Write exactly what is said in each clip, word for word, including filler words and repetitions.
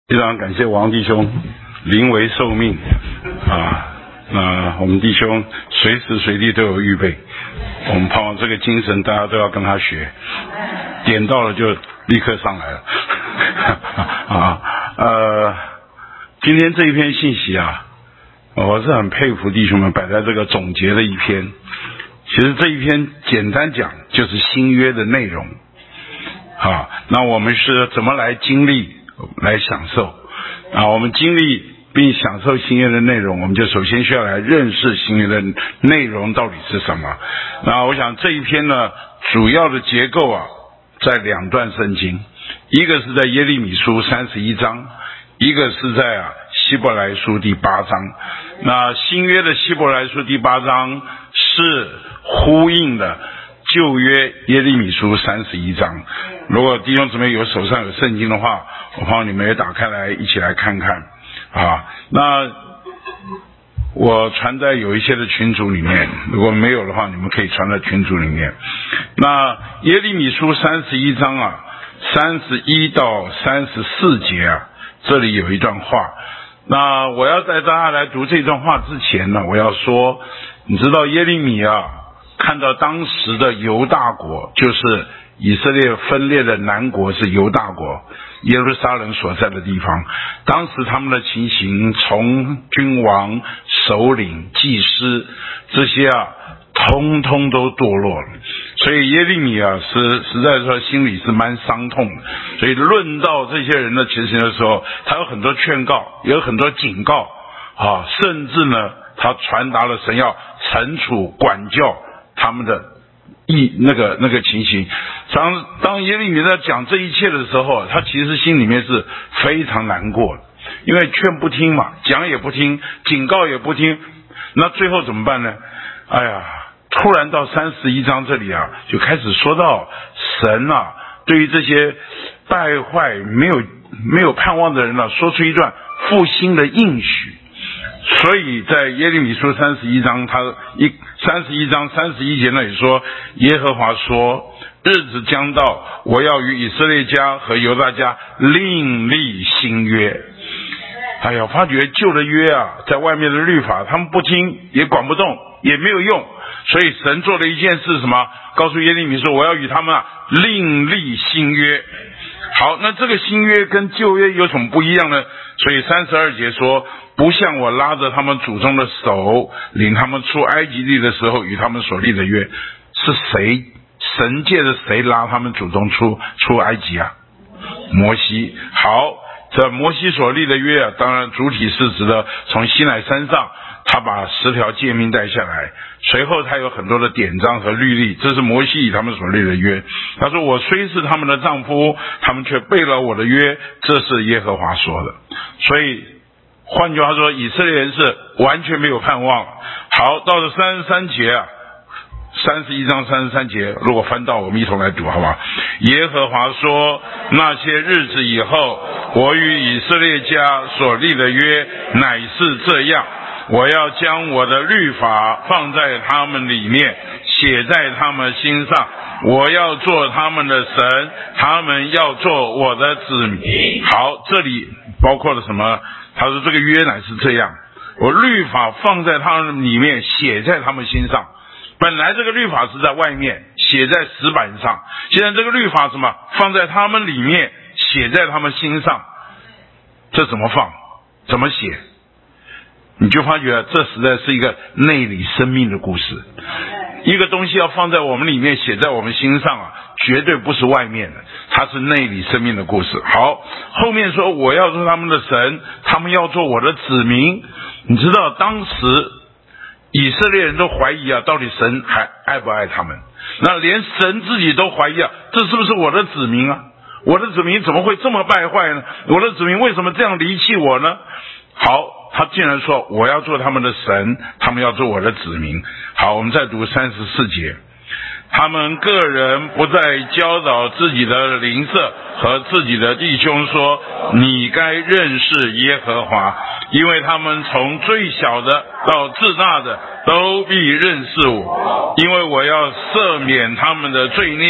非常感谢王弟兄临危受命啊！那我们弟兄随时随地都有预备，我们盼望这个精神大家都要跟他学，点到了就立刻上来了啊！呃，今天这一篇信息啊，我是很佩服弟兄们摆在这个总结的一篇。其实这一篇简单讲就是新约的内容啊。那我们是怎么来经历来享受啊？我们经历并享受新约的内容，我们就首先需要来认识新约的内容到底是什么。那我想这一篇呢，主要的结构啊，在两段圣经，一个是在耶利米书三十一章，一个是在啊希伯来书第八章。那新约的希伯来书第八章是呼应的旧约耶利米书三十一章。如果弟兄姊妹有手上有圣经的话，我帮你们也打开来一起来看看啊。那我传在有一些的群组里面，如果没有的话，你们可以传在群组里面。那耶利米书三十一章啊，三十一到三十四节啊，这里有一段话。那我要在大家来读这段话之前呢，我要说，你知道耶利米啊，看到当时的犹大国，就是以色列分裂的南国是犹大国，耶路撒冷所在的地方。当时他们的情形，从君王、首领、祭司这些啊，通通都堕落了。所以耶利米啊，是实在说心里是蛮伤痛的。所以论到这些人的情形的时候，他有很多劝告，也有很多警告啊，甚至呢，他传达了神要惩处管教他们的意那个那个情形。当当耶利米在讲这一切的时候，他其实心里面是非常难过的，因为劝不听嘛，讲也不听，警告也不听，那最后怎么办呢？哎呀，突然到三十一章这里啊，就开始说到神啊，对于这些败坏没有没有盼望的人呢、啊，说出一段复兴的应许。所以在耶利米书三十一章，他一三十一章三十一节那里说，耶和华说，日子将到，我要与以色列家和犹大家另立新约。哎呀，发觉旧的约啊，在外面的律法他们不听，也管不动，也没有用。所以神做了一件事，什么？告诉耶利米说，我要与他们啊另立新约。好，那这个新约跟旧约有什么不一样呢？所以三十二节说，不像我拉着他们祖宗的手，领他们出埃及地的时候与他们所立的约。是谁？神借着谁拉他们祖宗出出埃及啊？摩西。好，这摩西所立的约啊，当然主体是指的从西乃山上，他把十条诫命带下来，随后他有很多的典章和律例，这是摩西与他们所立的约。他说，我虽是他们的丈夫，他们却背了我的约，这是耶和华说的。所以换句话说，以色列人是完全没有盼望。好，到了三十三节啊，三十一章三十三节，如果翻到我们一同来读好不好？耶和华说，那些日子以后，我与以色列家所立的约乃是这样，我要将我的律法放在他们里面，写在他们心上，我要做他们的神，他们要做我的子民。好，这里包括了什么？他说这个约乃是这样，我律法放在他们里面，写在他们心上。本来这个律法是在外面，写在石板上，现在这个律法什么？放在他们里面，写在他们心上。这怎么放？怎么写？你就发觉这实在是一个内里生命的故事。一个东西要放在我们里面，写在我们心上啊，绝对不是外面的，它是内里生命的故事。好，后面说我要做他们的神，他们要做我的子民。你知道当时以色列人都怀疑啊，到底神还爱不爱他们？那连神自己都怀疑啊，这是不是我的子民啊？我的子民怎么会这么败坏呢？我的子民为什么这样离弃我呢？好，他竟然说我要做他们的神，他们要做我的子民。好，我们再读三十四节，他们个人不再教导自己的邻舍和自己的弟兄说，你该认识耶和华，因为他们从最小的到至大的都必认识我，因为我要赦免他们的罪孽，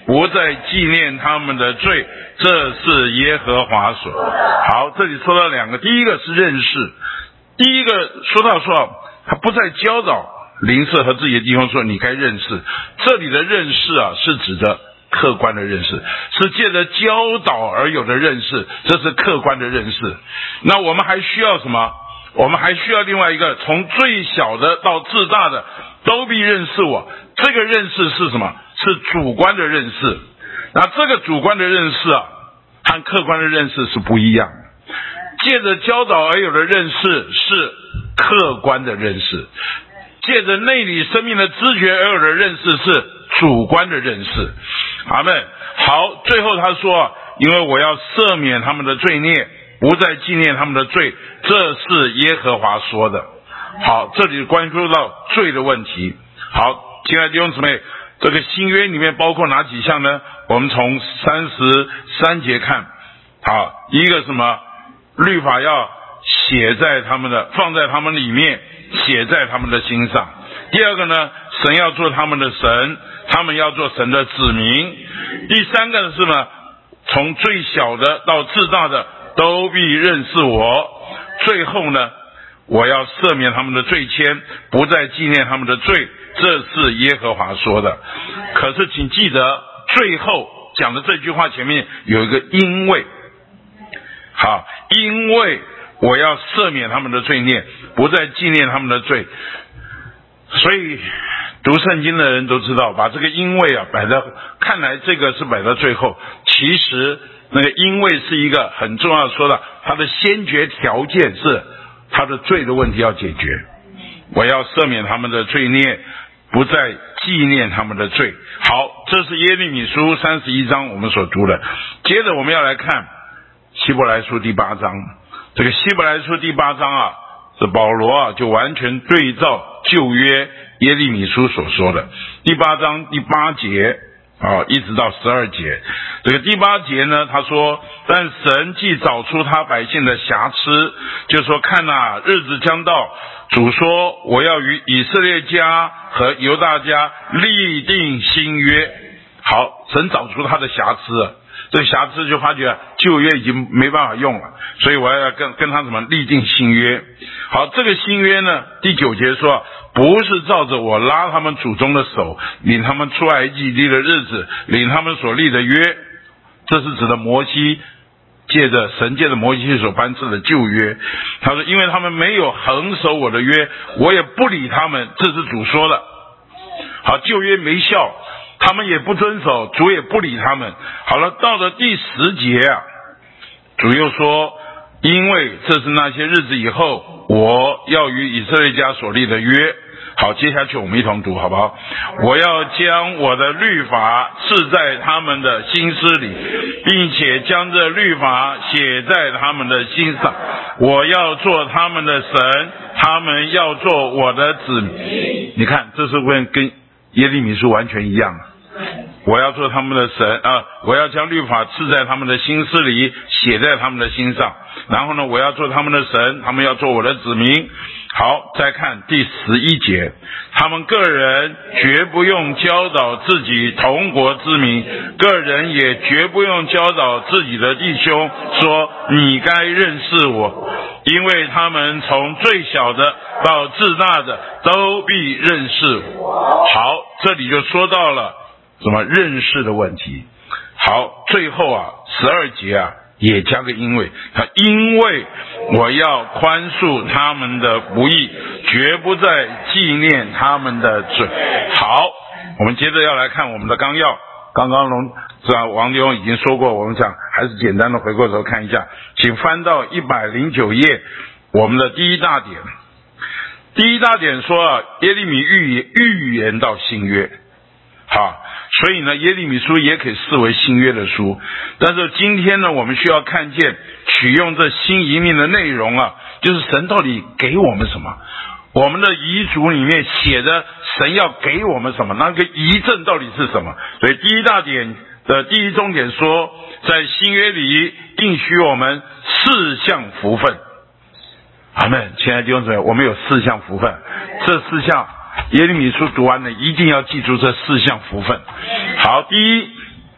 不再纪念他们的罪，这是耶和华所。好，这里说到两个，第一个是认识，第一个说到说他不再教导邻舍和自己的弟兄说你该认识，这里的认识啊是指的客观的认识，是借着教导而有的认识，这是客观的认识。那我们还需要什么？我们还需要另外一个，从最小的到至大的都必认识我。这个认识是什么？是主观的认识。那这个主观的认识啊和客观的认识是不一样的。借着教导而有的认识是客观的认识，借着内里生命的知觉而有的认识是主观的认识。阿们。好，最后他说，因为我要赦免他们的罪孽，不再纪念他们的罪，这是耶和华说的。好，这里关乎到罪的问题。好，亲爱的弟兄姊妹，这个新约里面包括哪几项呢？我们从三十三节看。好，一个什么？律法要写在他们的，放在他们里面，写在他们的心上。第二个呢，神要做他们的神，他们要做神的子民。第三个是呢，从最小的到至大的都必认识我。最后呢，我要赦免他们的罪愆，不再纪念他们的罪，这是耶和华说的。可是请记得，最后讲的这句话前面有一个因为。好，因为我要赦免他们的罪孽，不再纪念他们的罪。所以读圣经的人都知道，把这个因为啊摆在，看来这个是摆到最后，其实那个因为是一个很重要的，说的它的先决条件是他的罪的问题要解决。我要赦免他们的罪孽，不再纪念他们的罪。好，这是耶利米书三十一章我们所读的。接着我们要来看希伯来书第八章。这个希伯来书第八章啊，这保罗啊就完全对照旧约耶利米书所说的。第八章第八节啊，一直到十二节。这个第八节呢，他说，但神既找出他百姓的瑕疵，就说看啊，日子将到，主说我要与以色列家和犹大家立定新约。好，神找出他的瑕疵，这个瑕疵就发觉旧约已经没办法用了，所以我要跟跟他怎么立定新约。好，这个新约呢，第九节说，不是照着我拉他们祖宗的手，领他们出埃及地的日子，领他们所立的约。这是指的摩西借着神借着摩西所颁赐的旧约。他说，因为他们没有恒守我的约，我也不理他们，这是主说的。好，旧约没效，他们也不遵守，主也不理他们。好了，到了第十节啊，主又说，因为这是那些日子以后，我要与以色列家所立的约。好，接下去我们一同读好不好？我要将我的律法刺在他们的心思里，并且将这律法写在他们的心上。我要做他们的神，他们要做我的子民。你看，这是问跟耶利米书完全一样。我要做他们的神啊！我要将律法刺在他们的心思里，写在他们的心上。然后呢，我要做他们的神，他们要做我的子民。好，再看第十一节，他们个人绝不用教导自己同国之民，个人也绝不用教导自己的弟兄，说你该认识我，因为他们从最小的到至大的都必认识我。好，这里就说到了什么认识的问题。好，最后啊，十二节啊，也加个因为，他因为我要宽恕他们的不义，绝不再纪念他们的罪。好，我们接着要来看我们的纲要。刚刚龙这王弟兄已经说过，我们想还是简单的回过头看一下，请翻到一百零九页，我们的第一大点。第一大点说啊，耶利米预预言到新约。好，所以呢，耶利米书也可以视为新约的书。但是今天呢，我们需要看见取用这新遗命的内容啊，就是神到底给我们什么？我们的遗嘱里面写的神要给我们什么？那个遗赠到底是什么？所以第一大点的第一重点说，在新约里应许我们四项福分。阿们，亲爱的弟兄姊妹，我们有四项福分，这四项耶利米书读完了，一定要记住这四项福分。好，第一，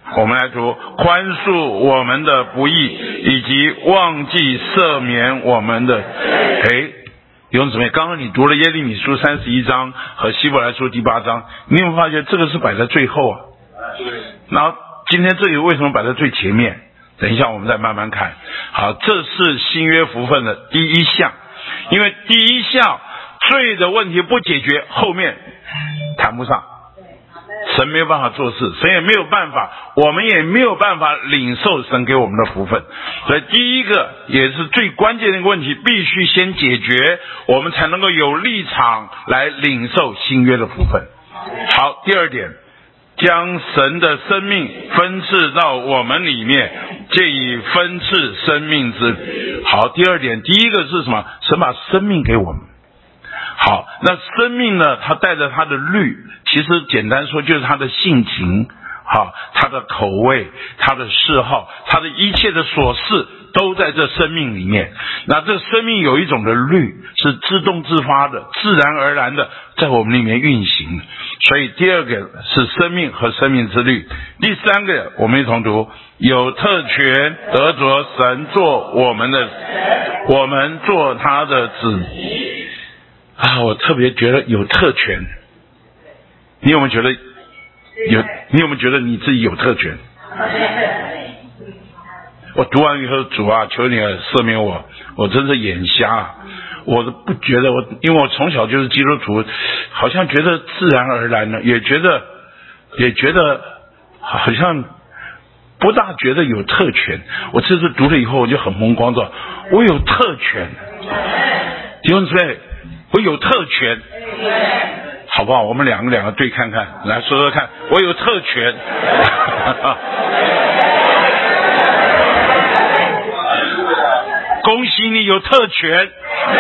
我们来读，宽恕我们的不义，以及忘记赦免我们的。诶，弟兄姊妹，刚刚你读了耶利米书三十一章和希伯来书第八章，你有没有发现这个是摆在最后啊？然后今天这里为什么摆在最前面？等一下我们再慢慢看。好，这是新约福分的第一项，因为第一项罪的问题不解决，后面谈不上。神没有办法做事，神也没有办法，我们也没有办法领受神给我们的福分。所以第一个也是最关键的一个问题，必须先解决，我们才能够有立场来领受新约的福分。好，第二点，将神的生命分赐到我们里面，借以分赐生命之。好，第二点，第一个是什么？神把生命给我们。好，那生命呢，它带着它的律，其实简单说就是它的性情，好，它的口味，它的嗜好，它的一切的琐事都在这生命里面。那这生命有一种的律是自动自发的，自然而然的在我们里面运行。所以第二个是生命和生命之律。第三个我们一同读，有特权得着神做我们的，我们做他的子啊，我特别觉得有特权。你有没有觉得有？你有没有觉得你自己有特权？我读完以后，主啊，求你赦免我，我真是眼瞎。我都不觉得我，因为我从小就是基督徒，好像觉得自然而然的，也觉得也觉得好像不大觉得有特权。我这次读了以后，我就很蒙光照，我有特权。弟兄姊妹，我有特权，好不好？我们两个两个对看看，来说说看，我有特权。恭喜你有特权。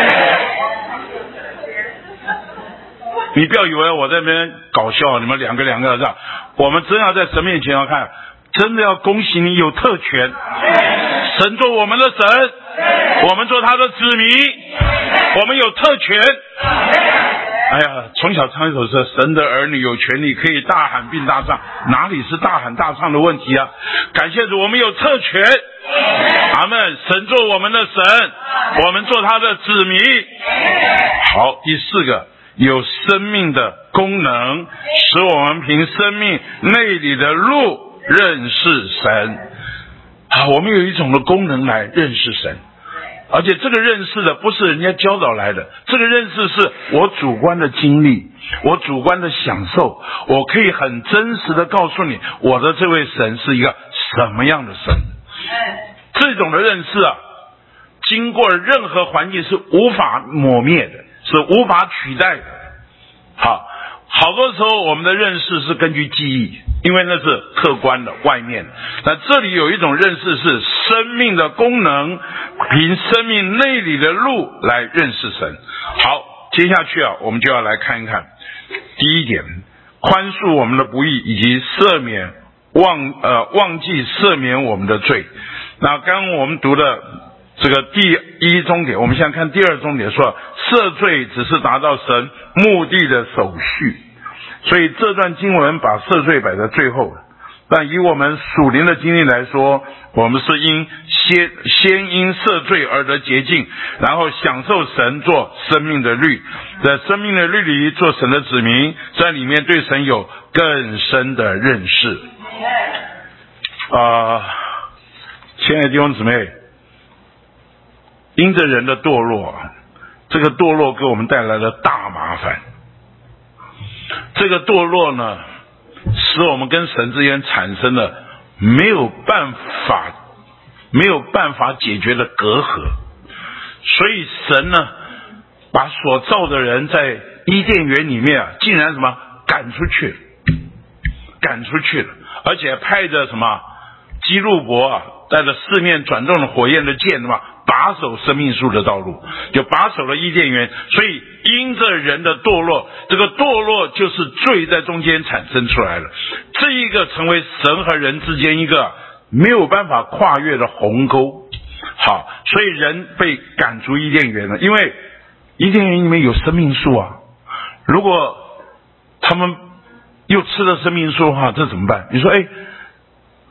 你不要以为我在那边搞笑，你们两个两个这样，我们真要在神面前要看，真的要恭喜你有特权。神做我们的神，我们做他的子民，我们有特权。哎呀，从小唱一首歌，神的儿女有权利可以大喊并大唱，哪里是大喊大唱的问题啊？感谢主，我们有特权。阿们，神做我们的神，我们做他的子民。好，第四个，有生命的功能，使我们凭生命内里的路认识神。啊，我们有一种的功能来认识神，而且这个认识的不是人家教导来的，这个认识是我主观的经历，我主观的享受，我可以很真实的告诉你，我的这位神是一个什么样的神。这种的认识啊，经过任何环境是无法磨灭的，是无法取代的。好，好多时候我们的认识是根据记忆，因为那是客观的外面的。那这里有一种认识是生命的功能，凭生命内里的路来认识神。好，接下去啊，我们就要来看一看第一点，宽恕我们的不义，以及赦免忘呃忘记赦免我们的罪。那刚刚我们读的这个第一重点，我们现在看第二重点，说赦罪只是达到神目的的手续，所以这段经文把赦罪摆在最后。但以我们属灵的经历来说，我们是因先先因赦罪而得洁净，然后享受神做生命的律，在生命的律里做神的子民，在里面对神有更深的认识。啊、呃，亲爱的弟兄姊妹，因着人的堕落，这个堕落给我们带来了大麻烦。这个堕落呢，使我们跟神之间产生了没有办法没有办法解决的隔阂。所以神呢，把所造的人在伊甸园里面啊，竟然什么赶出去赶出去了，而且派着什么基路伯啊，带着四面转动的火焰的剑，什么把守生命树的道路，就把守了伊甸园。所以因着人的堕落，这个堕落就是罪在中间产生出来了，这一个成为神和人之间一个没有办法跨越的鸿沟。好，所以人被赶出伊甸园了，因为伊甸园里面有生命树啊，如果他们又吃了生命树的话，这怎么办？你说，哎，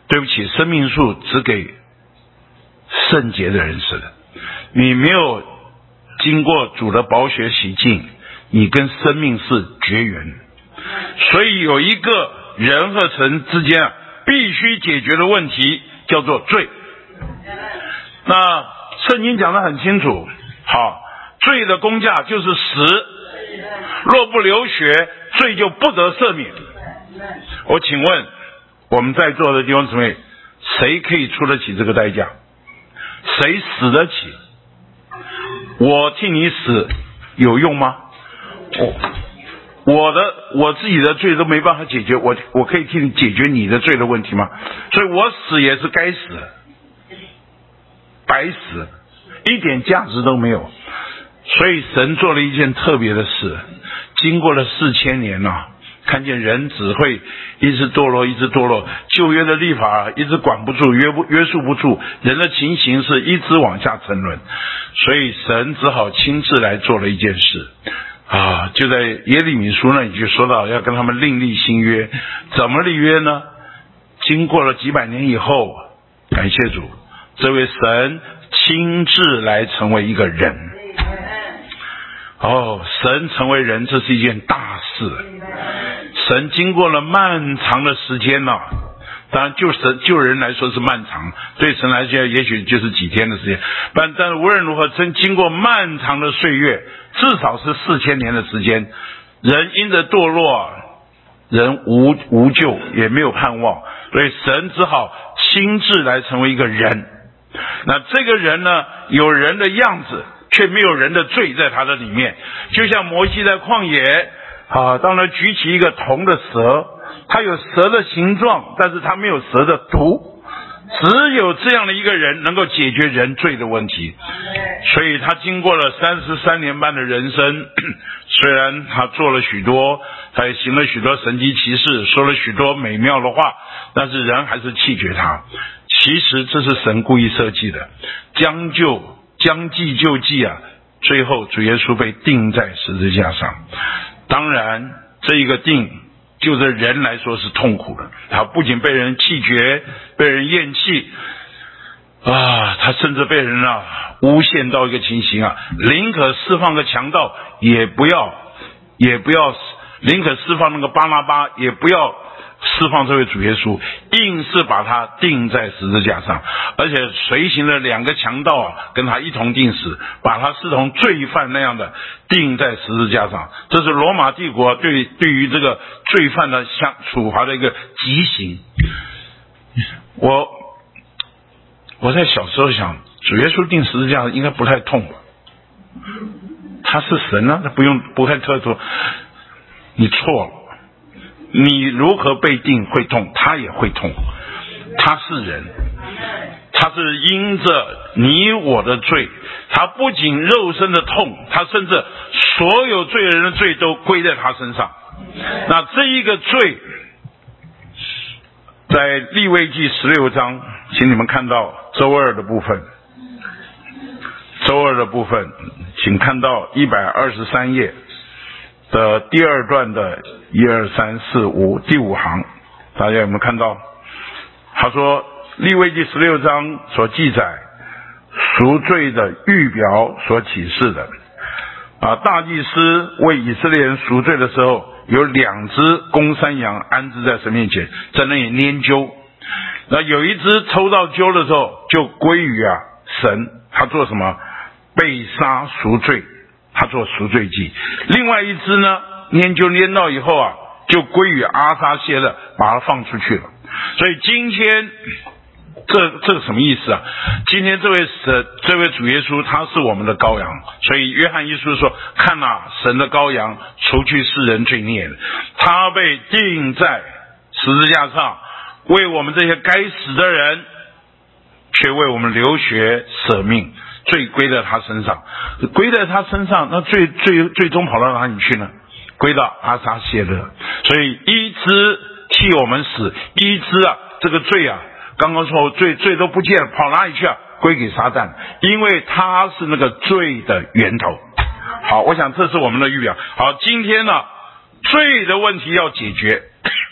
对不起，生命树只给圣洁的人吃的。你没有经过主的宝血洗净，你跟生命是绝缘。所以有一个人和神之间啊，必须解决的问题叫做罪。那圣经讲得很清楚，好，罪的工价就是死，若不流血，罪就不得赦免。我请问我们在座的弟兄姊妹，谁可以出得起这个代价？谁死得起？我替你死有用吗？我我的我自己的罪都没办法解决，我我可以替你解决你的罪的问题吗？所以我死也是该死，白死，一点价值都没有。所以神做了一件特别的事，经过了四千年啊，看见人只会一直堕落，一直堕落，旧约的律法一直管不住，约不约束不住，人的情形是一直往下沉沦，所以神只好亲自来做了一件事啊，就在耶利米书那里就说到要跟他们另立新约。怎么立约呢？经过了几百年以后，感谢主，这位神亲自来成为一个人。哦，神成为人，这是一件大事。神经过了漫长的时间啊，当然就神就人来说是漫长，对神来讲也许就是几天的时间，但但是无论如何，真经过漫长的岁月，至少是四千年的时间，人因着堕落，人无无救，也没有盼望，所以神只好亲自来成为一个人。那这个人呢，有人的样子，却没有人的罪在他的里面。就像摩西在旷野啊，当他举起一个铜的蛇，他有蛇的形状，但是他没有蛇的毒。只有这样的一个人能够解决人罪的问题。所以他经过了三十三年半的人生，虽然他做了许多，他也行了许多神迹奇事，说了许多美妙的话，但是人还是弃绝他。其实这是神故意设计的，将就将计就计啊，最后主耶稣被钉在十字架上。当然这一个钉就着人来说是痛苦的，他不仅被人弃绝，被人厌弃啊，他甚至被人啊诬陷到一个情形啊，宁可释放个强盗也不要也不要宁可释放那个巴拿巴也不要释放这位主耶稣，硬是把他钉在十字架上，而且随行的两个强盗啊，跟他一同钉死，把他视同罪犯那样的钉在十字架上。这是罗马帝国对对于这个罪犯的相处罚的一个极刑。我我在小时候想，主耶稣钉十字架应该不太痛吧？他是神啊，他不用不太特殊。你错了。你如何被定会痛，他也会痛。他是人，他是因着你我的罪，他不仅肉身的痛，他甚至所有罪人的罪都归在他身上。那这一个罪在利未记十六章，请你们看到周二的部分，周二的部分请看到一百二十三页的第二段的一二三四五第五行，大家有没有看到？他说利未记十六章所记载赎罪的预表所启示的啊，大祭司为以色列人赎罪的时候，有两只公山羊安置在神面前，在那里拈阄。那有一只抽到阄的时候，就归于啊神，他做什么？被杀赎罪，他做赎罪祭。另外一只呢，拈阄拈到以后啊，就归于阿撒谢勒，把它放出去了。所以今天这这个什么意思啊？今天这位神，这位主耶稣，他是我们的羔羊。所以约翰一书说，看啊，神的羔羊，除去世人罪孽的，他被钉在十字架上，为我们这些该死的人，却为我们流血舍命，罪归在他身上，归在他身上，那最最最终跑到哪里去呢？归到阿撒谢勒。所以一只替我们死，一只啊，这个罪啊，刚刚说罪罪都不见了，跑哪里去啊？归给撒旦，因为他是那个罪的源头。好，我想这是我们的预表。好，今天呢，罪的问题要解决，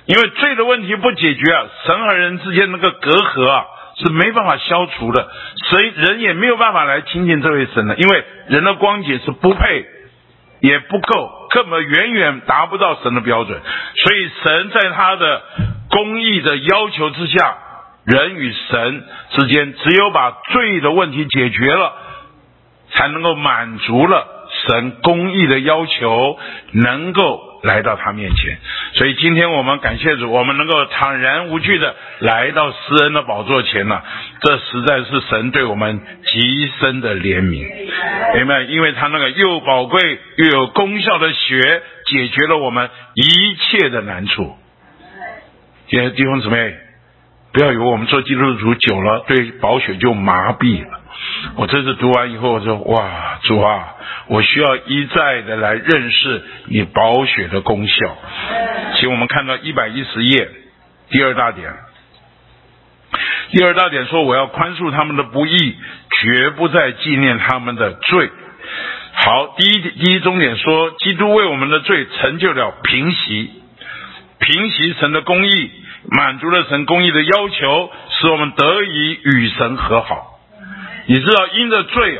因为罪的问题不解决啊，神和人之间那个隔阂啊是没办法消除的，谁人也没有办法来亲近这位神的，因为人的光景是不配也不够，根本远远达不到神的标准。所以神在他的公义的要求之下，人与神之间只有把罪的问题解决了，才能够满足了神公义的要求，能够来到他面前。所以今天我们感谢主，我们能够坦然无惧的来到施恩的宝座前呢，这实在是神对我们极深的怜悯。明白？因为他那个又宝贵又有功效的血解决了我们一切的难处。今天弟兄姊妹，不要以为我们做基督徒久了对宝血就麻痹了。我这次读完以后，我说哇，主啊，我需要一再的来认识你宝血的功效。请我们看到一百一十页第二大点，第二大点说，我要宽恕他们的不义，绝不再纪念他们的罪。好，第一第一重点说，基督为我们的罪成就了平息，平息神的公义，满足了神公义的要求，使我们得以与神和好。你知道因着罪啊，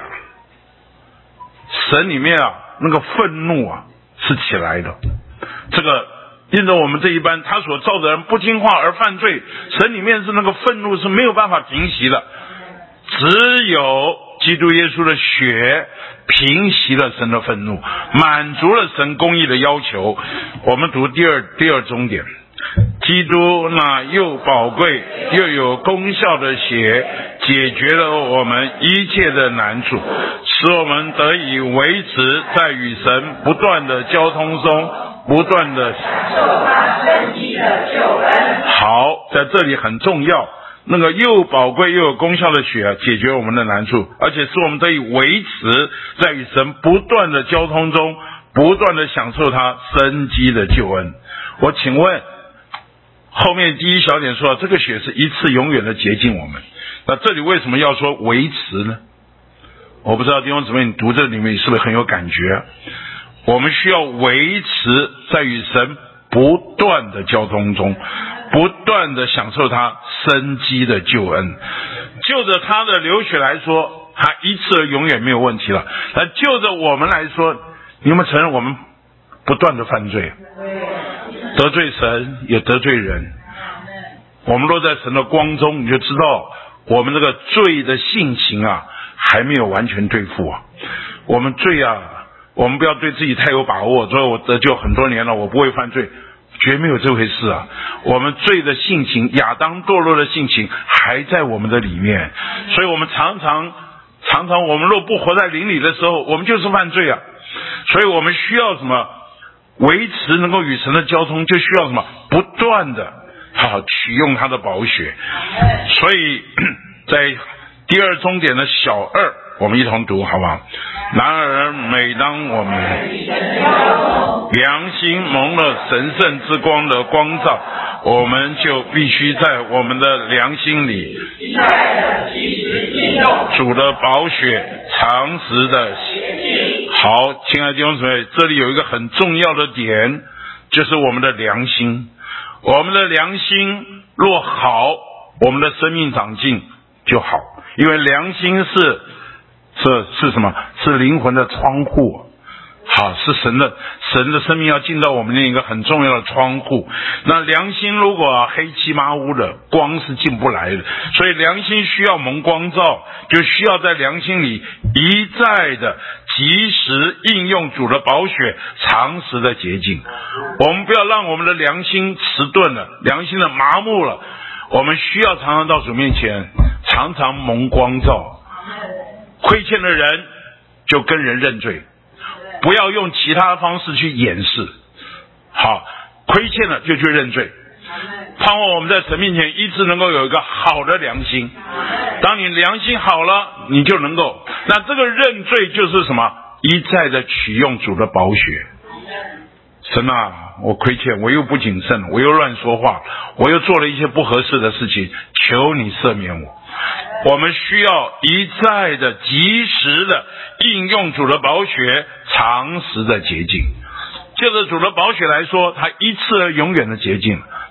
神里面啊那个愤怒啊是起来的，这个因着我们这一般他所造的人不听话而犯罪，神里面是那个愤怒是没有办法平息的，只有基督耶稣的血平息了神的愤怒，满足了神公义的要求。我们读第二第二重点，基督那又宝贵又有功效的血解决了我们一切的难处，使我们得以维持在与神不断的交通中，不断的享受他生机的救恩。好，在这里很重要，那个又宝贵又有功效的血啊，解决我们的难处，而且使我们得以维持在与神不断的交通中，不断的享受他生机的救恩。我请问后面第一小点说这个血是一次永远的洁净我们，那这里为什么要说维持呢？我不知道弟兄姊妹你读这里面是不是很有感觉？我们需要维持在与神不断的交通中，不断的享受他生机的救恩。就着他的流血来说，他一次永远没有问题了。那就着我们来说，你有没有承认我们不断的犯罪，得罪神也得罪人？我们落在神的光中，你就知道我们这个罪的性情啊还没有完全对付啊。我们罪啊，我们不要对自己太有把握，所以我得救很多年了，我不会犯罪，绝没有这回事啊。我们罪的性情，亚当堕落的性情还在我们的里面，所以我们常常常常我们若不活在灵里的时候，我们就是犯罪啊。所以我们需要什么？维持能够与神的交通，就需要什么？不断的好取用他的宝血。所以在第二重点的小二，我们一同读好不好？然而每当我们良心蒙了神圣之光的光照，我们就必须在我们的良心里主的宝血常时的。好，亲爱的弟兄姊妹，这里有一个很重要的点，就是我们的良心。我们的良心若好，我们的生命长进就好，因为良心是是是什么？是灵魂的窗户。好，是神的神的生命要进到我们那一个很重要的窗户。那良心如果黑漆麻乌的，光是进不来的，所以良心需要蒙光照，就需要在良心里一再的及时应用主的宝血，常时的洁净。我们不要让我们的良心迟钝了，良心的麻木了，我们需要常常到主面前，常常蒙光照。亏欠的人就跟人认罪，不要用其他的方式去掩饰。好，亏欠了就去认罪。盼望我们在神面前一直能够有一个好的良心。当你良心好了，你就能够，那这个认罪就是什么？一再的取用主的宝血。神啊，我亏欠，我又不谨慎，我又乱说话，我又做了一些不合适的事情，求你赦免我。我们需要一再的及时的应用主的宝血，常时的洁净。借着主的宝血来说，他一次而永远的洁净。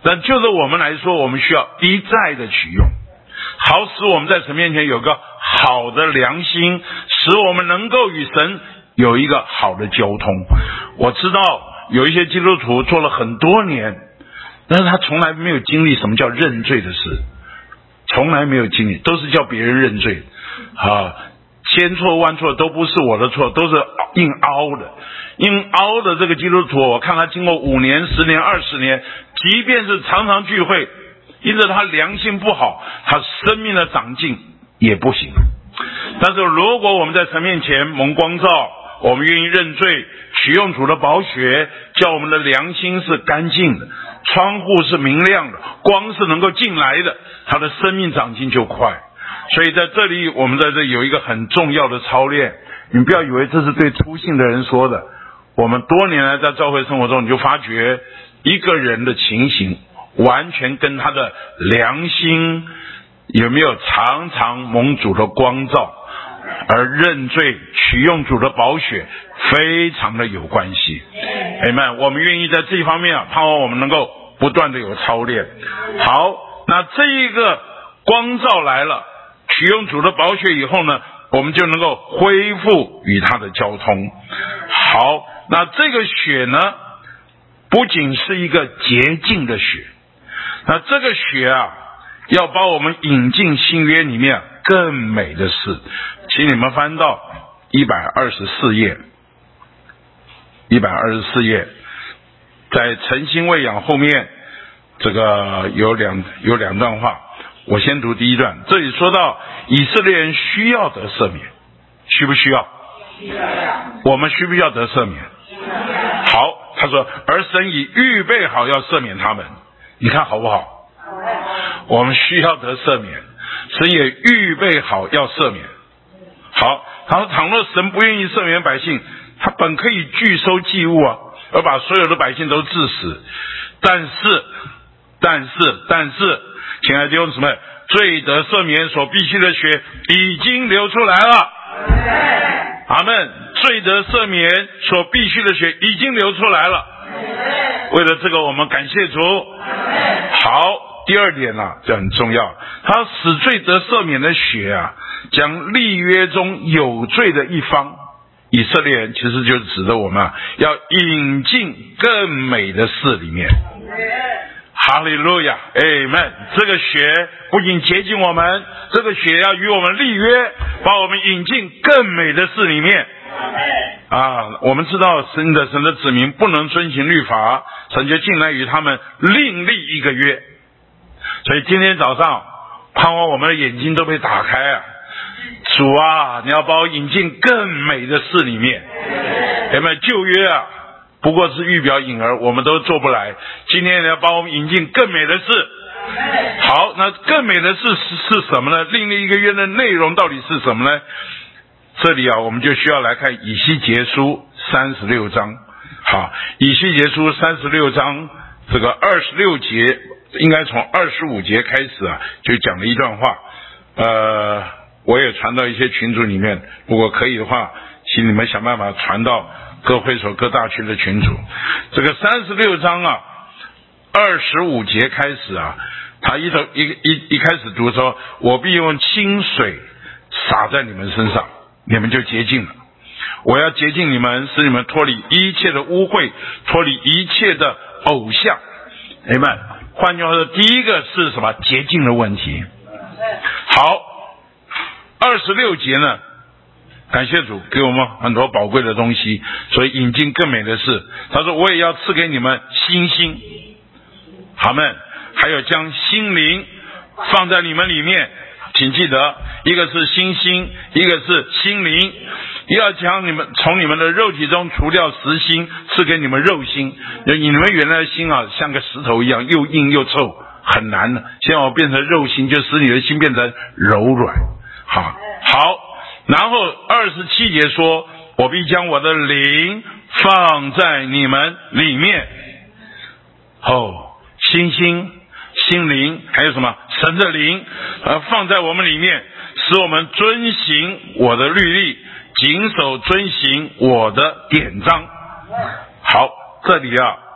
但就是我们来说，我们需要一再的取用，好使我们在神面前有个好的良心，使我们能够与神有一个好的交通。我知道有一些基督徒做了很多年，但是他从来没有经历什么叫认罪的事，从来没有经历，都是叫别人认罪啊，千错万错都不是我的错，都是硬凹的。硬凹的这个基督徒，我看他经过五年、十年、二十年，即便是常常聚会，因此他良心不好，他生命的长进也不行。但是如果我们在神面前蒙光照，我们愿意认罪，取用主的宝血，叫我们的良心是干净的，窗户是明亮的，光是能够进来的，他的生命长进就快。所以在这里，我们在这有一个很重要的操练，你不要以为这是对初信的人说的。我们多年来在教会生活中，你就发觉一个人的情形完全跟他的良心有没有常常蒙主的光照而认罪取用主的宝血非常的有关系。Amen， 我们愿意在这一方面啊，盼望我们能够不断的有操练。好，那这一个光照来了，取用主的宝血以后呢，我们就能够恢复与他的交通。好，那这个血呢，不仅是一个洁净的血，那这个血啊，要把我们引进新约里面更美的事。请你们翻到一百二十四页，一百二十四页，在诚心喂养后面，这个有两有两段话，我先读第一段。这里说到以色列人需要得赦免，需不需要？需要。我们需不需要得赦免？好，他说，而神已预备好要赦免他们，你看好不好？我们需要得赦免，神也预备好要赦免。好，他说，倘若神不愿意赦免百姓，他本可以拒收祭物啊，而把所有的百姓都治死。但是，但是，但是，亲爱的弟兄姊妹，罪得赦免所必须的血已经流出来了。阿们。罪得赦免所必须的血已经流出来了。为了这个，我们感谢主。好，第二点啊，这很重要，他使罪得赦免的血啊，将立约中有罪的一方，以色列人其实就指的我们啊，要引进更美的事里面。哈利路亚 Amen。 这个血不仅洁净我们，这个血要与我们立约，把我们引进更美的事里面啊。我们知道神的神的子民不能遵行律法，神就进来与他们另立一个约。所以今天早上盼望我们的眼睛都被打开啊，主啊，你要把我引进更美的事里面。有没有旧约啊，不过是预表影儿，我们都做不来。今天你要把我们引进更美的事。好，那更美的事是是什么呢？另一个约的内容到底是什么呢？这里啊，我们就需要来看以西结书三十六章。好，以西结书三十六章这个二十六节，应该从二十五节开始啊，就讲了一段话。呃，我也传到一些群组里面，如果可以的话，请你们想办法传到各会所各大区的群组。这个三十六章啊，二十五节开始啊，他一头一一一开始读说，我必用清水洒在你们身上，你们就洁净了。我要洁净你们，使你们脱离一切的污秽，脱离一切的偶像。明白？换句话说，第一个是什么？洁净的问题。好，二十六节呢，感谢主给我们很多宝贵的东西，所以引进更美的事。他说，我也要赐给你们新心。好们，还有将心灵放在你们里面。请记得，一个是心心，一个是心灵。要将你们从你们的肉体中除掉实心，赐给你们肉心。你们原来的心啊，像个石头一样，又硬又臭，很难的。现在我变成肉心，就使你的心变成柔软。好，好。然后二十七节说，我必将我的灵放在你们里面。哦，心心心灵还有什么神的灵呃，放在我们里面，使我们遵行我的律例，谨守遵行我的典章。好，这里啊，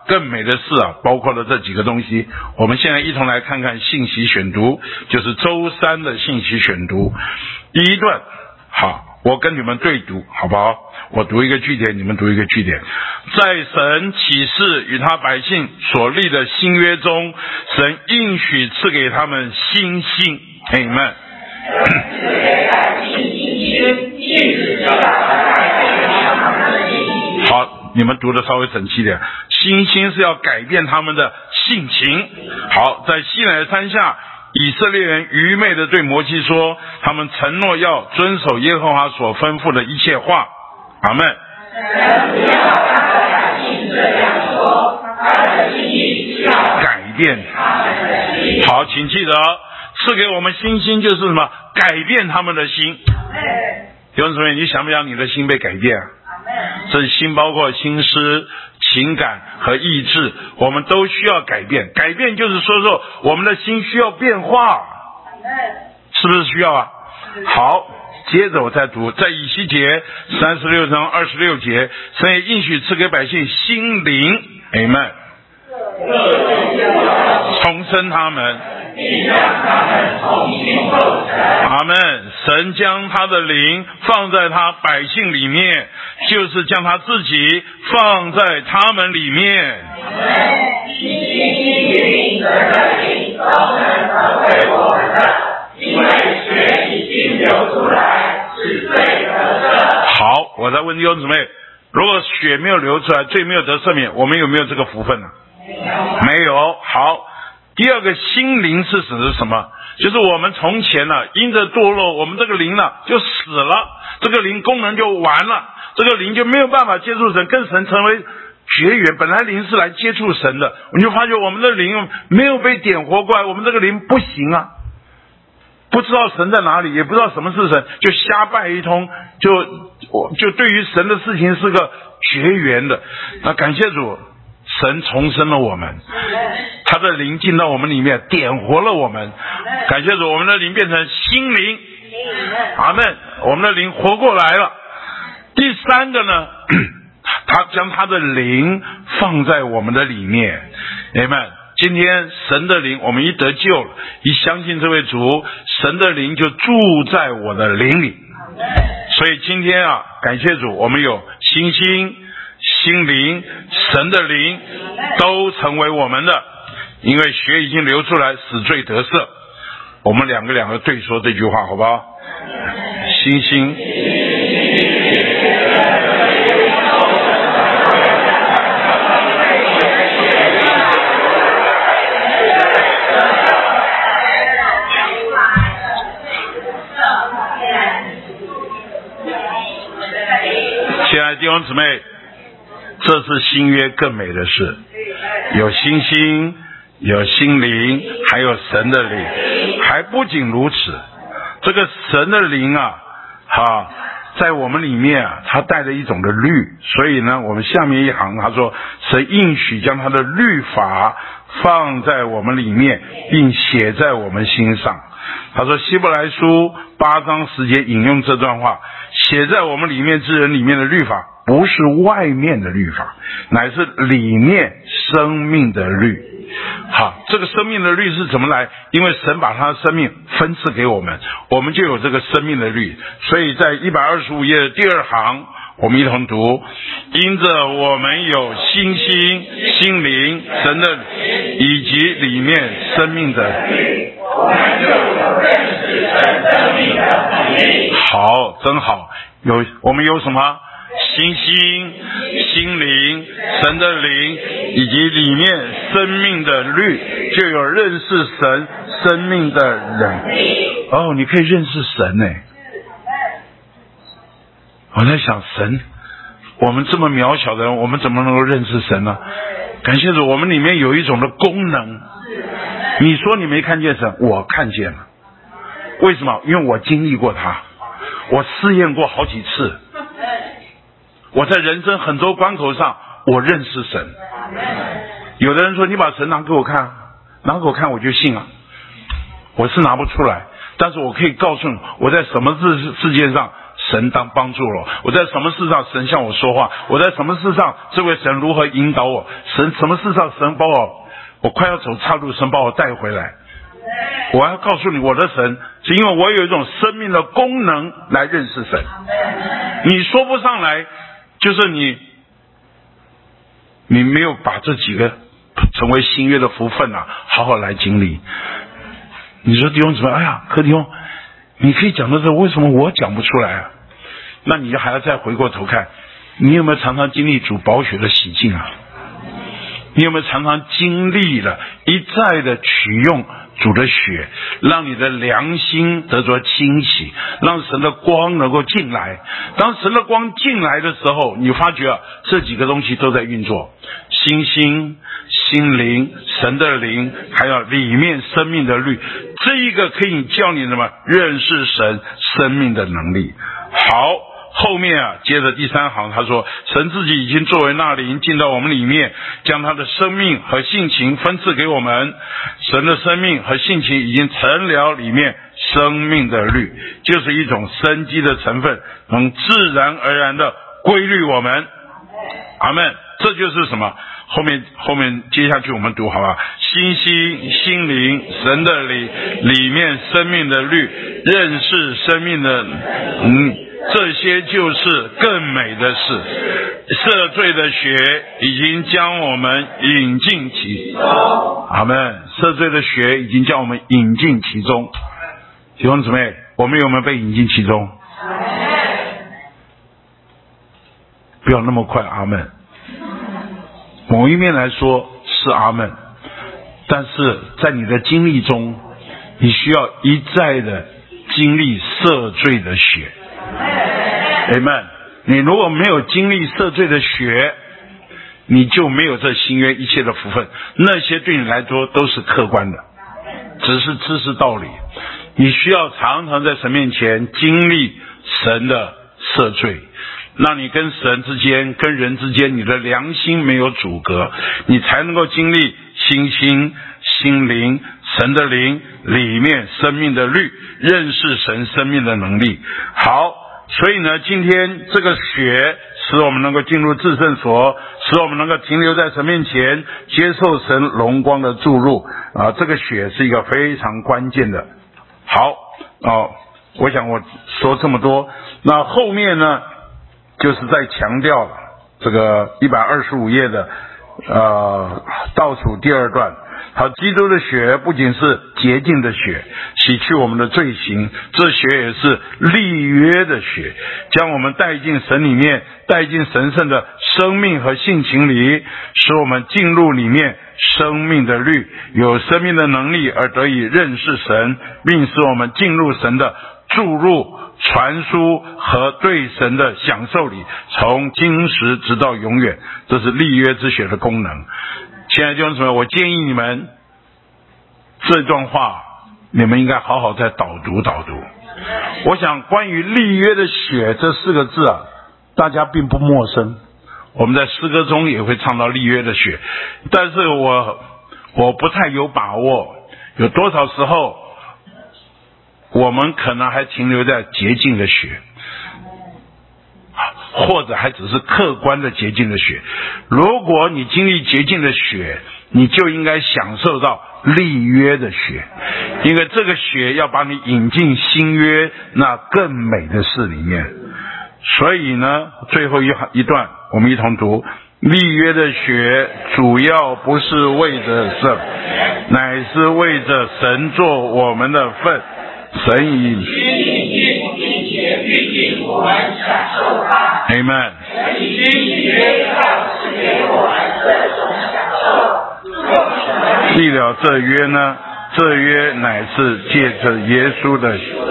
更美的事啊，包括了这几个东西。我们现在一同来看看信息选读，就是周三的信息选读。第一段，好，我跟你们对读，好不好？我读一个句点，你们读一个句点。在神启示与他百姓所立的新约中，神应许赐给他们新心。Amen。好，你们读的稍微整齐点。新心是要改变他们的性情。好，在西乃山下，以色列人愚昧的对摩西说，他们承诺要遵守耶和华所吩咐的一切话。阿们。改变。好，请记得，赐给我们新心就是什么？改变他们的心。弟兄姊妹，你想不想你的心被改变啊？这心包括心思、情感和意志，我们都需要改变。改变就是说说我们的心需要变化，是不是需要啊？好，接着我再读，在以西结三十六章二十六节，神也应许赐给百姓心灵。Amen。重生他们。阿们。神将他的灵放在他百姓里面，就是将他自己放在他们里面。好，我再问弟兄姊妹，如果血没有流出来，罪没有得赦免，我们有没有这个福分呢？没有。好，第二个心灵是指的什么？就是我们从前呢、啊，因着堕落，我们这个灵呢、啊、就死了，这个灵功能就完了，这个灵就没有办法接触神，跟神成为绝缘。本来灵是来接触神的，我们就发觉我们的灵没有被点活过来，我们这个灵不行啊，不知道神在哪里，也不知道什么是神，就瞎拜一通，就就对于神的事情是个绝缘的。那感谢主，神重生了我们，他的灵进到我们里面，点活了我们。感谢主，我们的灵变成心灵。阿们，我们的灵活过来了。第三个呢，他将他的灵放在我们的里面。阿们。今天神的灵，我们一得救了，一相信这位主，神的灵就住在我的灵里。所以今天啊，感谢主，我们有心心、心灵、神的灵都成为我们的，因为血已经流出来，死罪得赦。我们两个两个对说这句话，好不好？心心。亲爱的弟兄姊妹，这是新约更美的事，有心心，有心灵，还有神的灵。还不仅如此，这个神的灵啊，哈，在我们里面啊，他带着一种的律。所以呢，我们下面一行他说，神应许将他的律法放在我们里面，并写在我们心上。他说希伯来书八章十节引用这段话，写在我们里面之人里面的律法，不是外面的律法，乃是里面生命的律。好，这个生命的律是怎么来？因为神把他的生命分赐给我们，我们就有这个生命的律。所以在一百二十五页的第二行，我们一同读，因着我们有心心、心灵、神的以及里面生命的律，我们就有认识神生命的能力。好，真好。有我们有什么？心心、心灵、神的灵以及里面生命的律，就有认识神生命的人。哦，你可以认识神呢。我在想，神，我们这么渺小的人，我们怎么能够认识神呢？感谢主，我们里面有一种的功能。你说你没看见神，我看见了。为什么？因为我经历过他，我试验过好几次。我在人生很多关口上，我认识神。有的人说，你把神拿给我看，拿给我看我就信了。我是拿不出来，但是我可以告诉你，我在什么世世界上， 神当帮助我，我在什么事上神向我说话，我在什么事上这位神如何引导我，神什么事上神把我我快要走岔路，神把我带回来。我要告诉你，我的神是因为我有一种生命的功能来认识神，你说不上来，就是你你没有把这几个成为新约的福分啊好好来经历。你说弟兄姊妹，哎呀，柯弟兄你可以讲到这，为什么我讲不出来啊？那你还要再回过头看，你有没有常常经历主宝血的洗净啊？你有没有常常经历了一再的取用主的血，让你的良心得着清洗，让神的光能够进来。当神的光进来的时候，你发觉啊，这几个东西都在运作，心心、心灵、神的灵，还有里面生命的律，这一个可以叫你什么认识神生命的能力。好，后面啊，接着第三行他说，神自己已经作为那灵进到我们里面，将他的生命和性情分赐给我们。神的生命和性情已经成了里面生命的律，就是一种生机的成分，能自然而然的规律我们。阿们。这就是什么？后面后面接下去我们读好吧？心心心灵神的里里面生命的律，认识生命的嗯，这些就是更美的事。赦罪的血已经将我们引进其中。阿们。赦罪的血已经将我们引进其中。弟兄姊妹，我们有没有被引进其中？不要那么快阿们。某一面来说是阿们，但是在你的经历中，你需要一再的经历赦罪的血。阿们。你如果没有经历赦罪的血，你就没有这新约一切的福分，那些对你来说都是客观的，只是知识道理。你需要常常在神面前经历神的赦罪，让你跟神之间跟人之间你的良心没有阻隔，你才能够经历心心心灵神的灵里面生命的律，认识神生命的能力。好，所以呢，今天这个血使我们能够进入至圣所，使我们能够停留在神面前，接受神荣光的注入啊，这个血是一个非常关键的。好哦，我想我说这么多，那后面呢就是在强调了这个一百二十五页的呃倒数第二段。好，基督的血不仅是洁净的血，洗去我们的罪行，这血也是立约的血，将我们带进神里面，带进神圣的生命和性情里，使我们进入里面生命的律，有生命的能力，而得以认识神，并使我们进入神的注入、传输和对神的享受里，从今时直到永远。这是立约之血的功能。亲爱的弟兄姊妹，我建议你们这段话你们应该好好再导读导读。我想关于立约的血这四个字啊，大家并不陌生，我们在诗歌中也会唱到立约的血，但是我我不太有把握，有多少时候我们可能还停留在洁净的血，或者还只是客观的洁净的血。如果你经历洁净的血，你就应该享受到立约的血，因为这个血要把你引进新约那更美的事里面。所以呢，最后一一段我们一同读，立约的血主要不是为着圣，乃是为着神做我们的份。神以Amen。立了这约呢，这约乃是借着耶稣的血。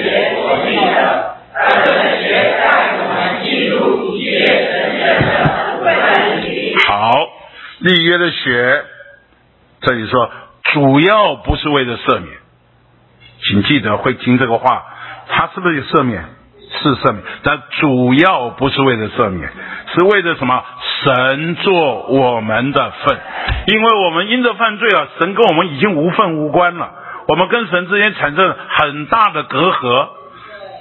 好，立约的血，这里说主要不是为了赦免，请记得会听这个话，他是不是有赦免？是赦免，但主要不是为了赦免，是为了什么？神做我们的份，因为我们因着犯罪啊，神跟我们已经无份无关了，我们跟神之间产生很大的隔阂，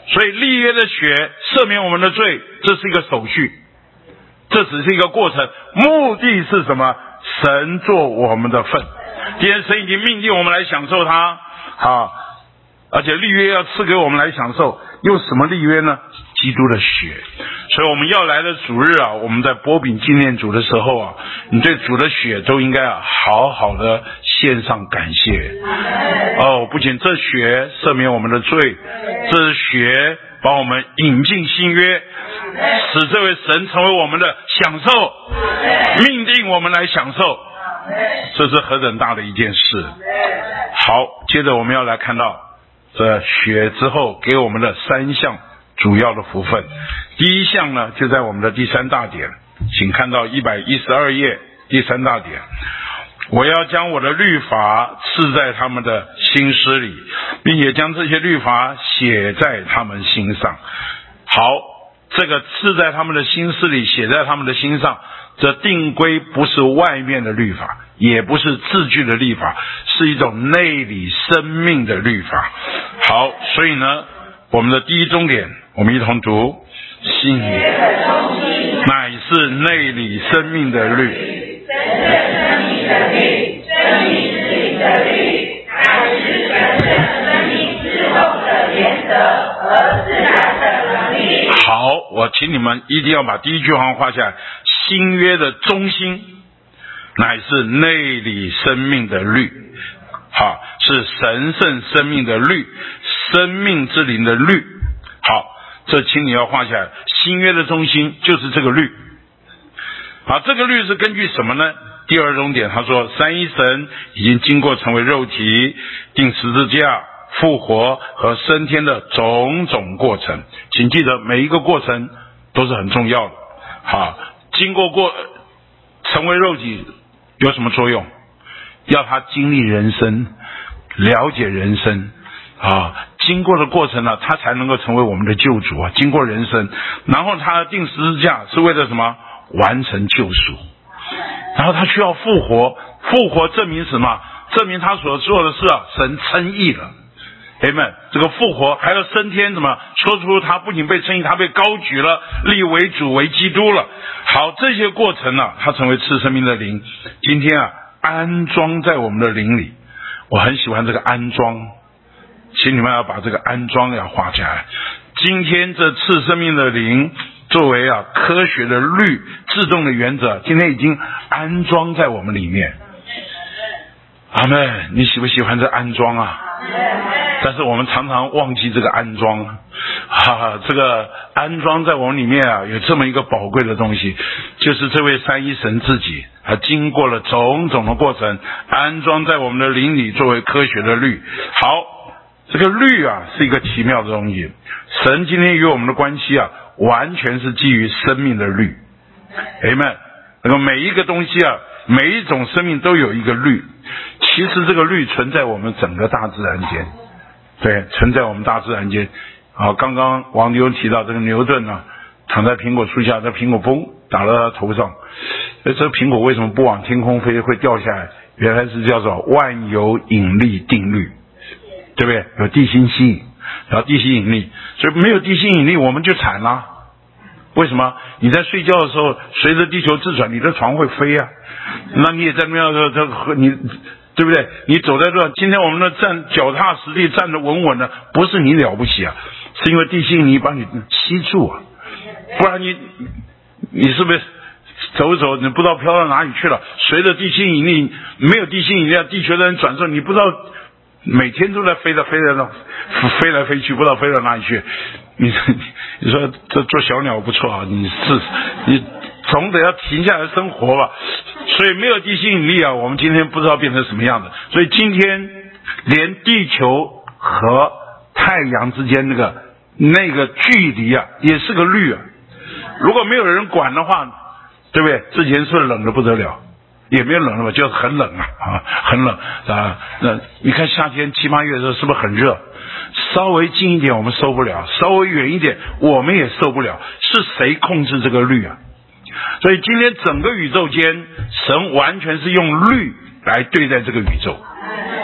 所以立约的血赦免我们的罪，这是一个手续，这只是一个过程，目的是什么？神做我们的份。今天神已经命令我们来享受它，好，而且立约要赐给我们来享受，用什么立约呢？基督的血。所以我们要来的主日啊，我们在擘饼纪念主的时候啊，你对主的血都应该啊好好的献上感谢。哦，不仅这血赦免我们的罪，这血把我们引进新约，使这位神成为我们的享受，命定我们来享受，这是何等大的一件事。好，接着我们要来看到这血之后给我们的三项主要的福分。第一项呢，就在我们的第三大点，请看到一百一十二页第三大点。我要将我的律法刺在他们的心思里，并且将这些律法写在他们心上。好，这个刺在他们的心思里，写在他们的心上，这定规不是外面的律法，也不是字句的律法，是一种内里生命的律法。好，所以呢，我们的第一重点，我们一同读：信乃是内里生命的律。 真正生命的律，生命之灵的律，乃是神圣生命之后的原则和自然的能力。 好，我请你们一定要把第一句话画下来。新约的中心乃是内里生命的律，好，是神圣生命的律，生命之灵的律。好，这请你要画下来。新约的中心就是这个律。好，这个律是根据什么呢？第二重点，他说三一神已经经过成为肉体、钉十字架、复活和升天的种种过程。请记得每一个过程都是很重要的。好，经过过成为肉体有什么作用？要他经历人生，了解人生啊，经过的过程呢，他才能够成为我们的救主啊。经过人生，然后他钉十字架是为了什么？完成救赎。然后他需要复活，复活证明什么？证明他所做的事啊，神称义了。Amen。这个复活还要升天，怎么说出他不仅被称义，他被高举了，立为主为基督了。好，这些过程呢、啊，他成为赐生命的灵。今天啊，安装在我们的灵里。我很喜欢这个安装，请你们要把这个安装要画下来。今天这赐生命的灵作为啊科学的律制动的原则，今天已经安装在我们里面。阿们，你喜不喜欢这安装啊？但是我们常常忘记这个安装啊，这个安装在我们里面啊，有这么一个宝贵的东西，就是这位三一神自己，他经过了种种的过程，安装在我们的灵里，作为科学的律。好，这个律啊，是一个奇妙的东西。神今天与我们的关系啊，完全是基于生命的律。Amen。那个每一个东西啊，每一种生命都有一个律。其实这个律存在我们整个大自然间，对，存在我们大自然间。啊，刚刚王牛提到这个牛顿呢、啊，躺在苹果树下，这苹果嘣打到他头上，这个苹果为什么不往天空飞，会掉下来？原来是叫做万有引力定律，对不对？有地心吸引，然后地心引力，所以没有地心引力我们就惨了。为什么？你在睡觉的时候，随着地球自转，你的床会飞啊，那你也在那边这和你。对不对？你走在这，今天我们的站脚踏实地，站得稳稳的，不是你了不起啊，是因为地心引力把你吸住啊，不然你你是不是走一走，你不知道飘到哪里去了？随着地心引力，没有地心引力，地球在转动，你不知道每天都在飞的，飞在那，飞来飞去，不知道飞到哪里去。你你说这做小鸟不错啊，你是你总得要停下来生活吧。所以没有地心引力啊，我们今天不知道变成什么样子。所以今天连地球和太阳之间那个那个距离啊，也是个律啊。如果没有人管的话，对不对？之前是冷的不得了，也没有冷了吧，就是很冷啊，啊，很冷啊。那你看夏天七八月的时候是不是很热？稍微近一点我们受不了，稍微远一点我们也受不了。是谁控制这个律啊？所以今天整个宇宙间，神完全是用律来对待这个宇宙。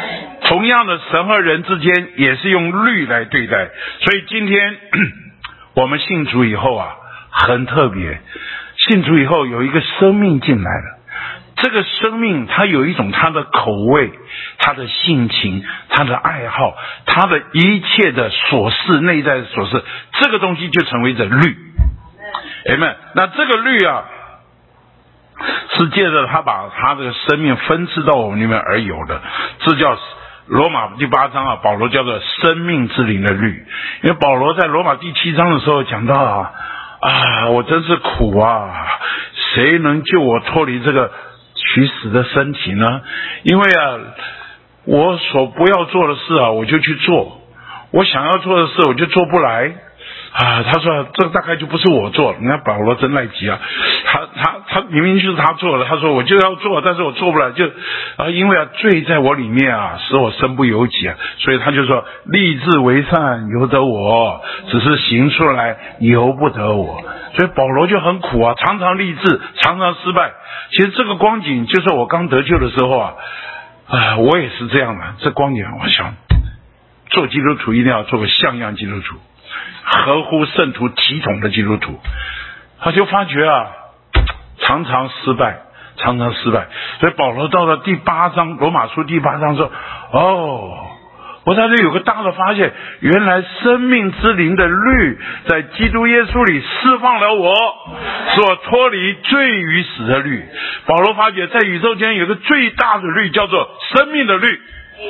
同样的，神和人之间也是用律来对待。所以今天我们信主以后啊，很特别，信主以后有一个生命进来了。这个生命它有一种它的口味，它的性情，它的爱好，它的一切的琐事，内在的琐事，这个东西就成为着律。Amen。那这个律啊，是借着他把他的生命分赐到我们里面而有的，这叫罗马第八章啊，保罗叫做生命之灵的律。因为保罗在罗马第七章的时候讲到啊，啊，我真是苦啊，谁能救我脱离这个取死的身体呢？因为啊，我所不要做的事啊，我就去做；我想要做的事，我就做不来。啊，他说这大概就不是我做了。你看保罗真赖急啊，他他他明明就是他做了，他说我就要做，但是我做不来，就啊，因为啊罪在我里面啊，使我身不由己啊，所以他就说立志为善由得我，只是行出来由不得我。所以保罗就很苦啊，常常立志，常常失败。其实这个光景就是我刚得救的时候啊，啊，我也是这样的。这光景，我想做基督徒一定要做个像样基督徒，合乎圣徒体统的基督徒。他就发觉啊，常常失败，常常失败。所以保罗到了第八章，罗马书第八章说，哦，我在这有个大的发现，原来生命之灵的律在基督耶稣里释放了我，使我脱离罪与死的律。保罗发觉在宇宙间有个最大的律，叫做生命的律。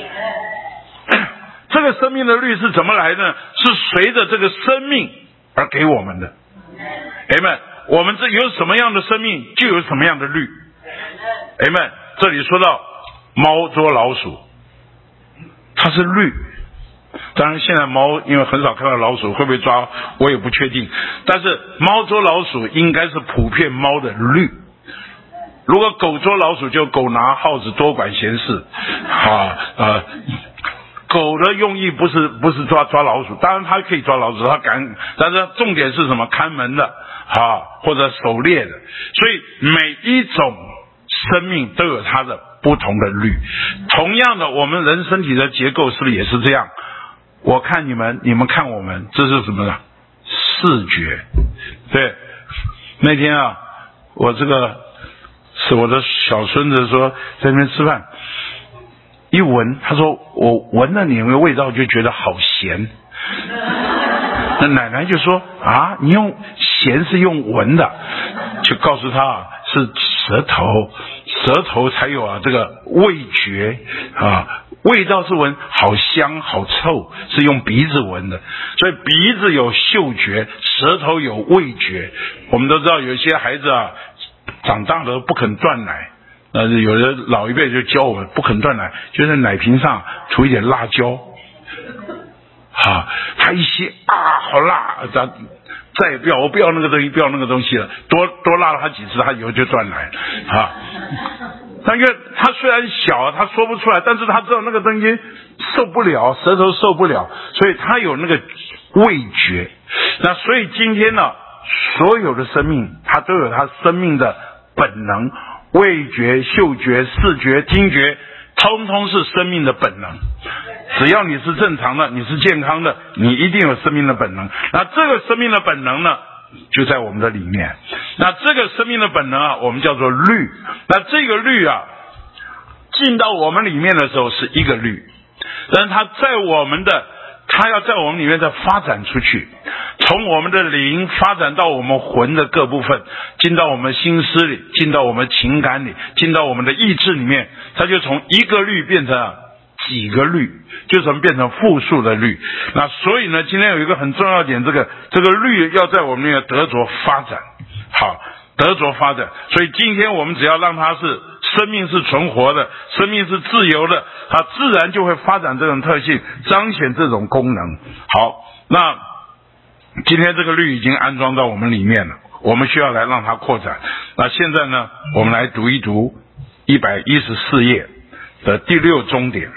这个生命的律是怎么来的？是随着这个生命而给我们的。Amen。我们这有什么样的生命，就有什么样的律。Amen。这里说到猫捉老鼠，它是律。当然现在猫因为很少看到老鼠，会不会抓我也不确定，但是猫捉老鼠应该是普遍猫的律。如果狗捉老鼠，就狗拿耗子多管闲事啊呃狗的用意不是不是抓抓老鼠，当然它可以抓老鼠，它敢，但是重点是什么？看门的啊，或者狩猎的。所以每一种生命都有它的不同的律。同样的，我们人身体的结构是不是也是这样？我看你们，你们看我们，这是什么呢？视觉。对，那天啊，我这个是我的小孙子说在那边吃饭。一闻，他说我闻了你的味道就觉得好咸。那奶奶就说啊，你用咸是用闻的，就告诉他啊，是舌头，舌头才有啊这个味觉啊，味道是闻，好香好臭是用鼻子闻的，所以鼻子有嗅觉，舌头有味觉。我们都知道有些孩子啊，长大了不肯断奶。呃，有的老一辈就教我们不肯断奶，就在奶瓶上涂一点辣椒，啊，他一吸啊，好辣，咱再也不要，我不要那个东西，不要那个东西了，多多辣了他几次，他以后就断奶啊。但因为他虽然小，他说不出来，但是他知道那个东西受不了，舌头受不了，所以他有那个味觉。那所以今天呢，所有的生命，他都有他生命的本能。味觉、嗅觉、视觉、听觉，通通是生命的本能。只要你是正常的，你是健康的，你一定有生命的本能。那这个生命的本能呢，就在我们的里面。那这个生命的本能啊，我们叫做律。那这个律啊，进到我们里面的时候是一个律，但是它在我们的，它要在我们里面再发展出去。从我们的灵发展到我们魂的各部分，进到我们心思里，进到我们情感里，进到我们的意志里面，它就从一个律变成几个律，就从变成复数的律。那所以呢，今天有一个很重要点，这个这个律要在我们里面得着发展，好，得着发展。所以今天我们只要让它是生命是存活的，生命是自由的，它自然就会发展这种特性，彰显这种功能。好，那今天这个律已经安装到我们里面了，我们需要来让它扩展。那现在呢，我们来读一读一百一十四页的第六终点。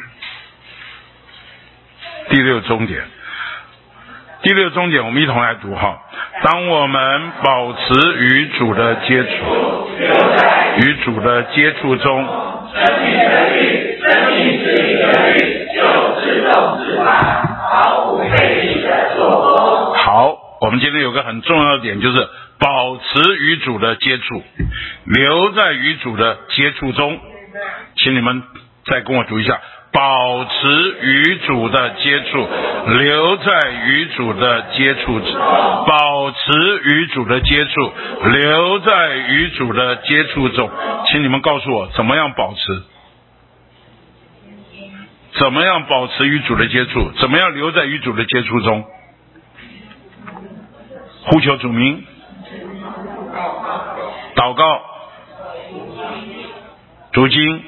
第六终点，第六终点，我们一同来读哈。当我们保持与主的接触，与主的接触中， 生命的律，生命之律的律就自动自发，毫无费力的做工。 好，我们今天有个很重要的点，就是保持与主的接触，留在与主的接触中。请你们再跟我读一下，保持与主的接触，留在与主的接触，保持与主的接触，留在与主的接触中。请你们告诉我，怎么样保持？怎么样保持与主的接触？怎么样留在与主的接触中？呼求主名，祷告，读经，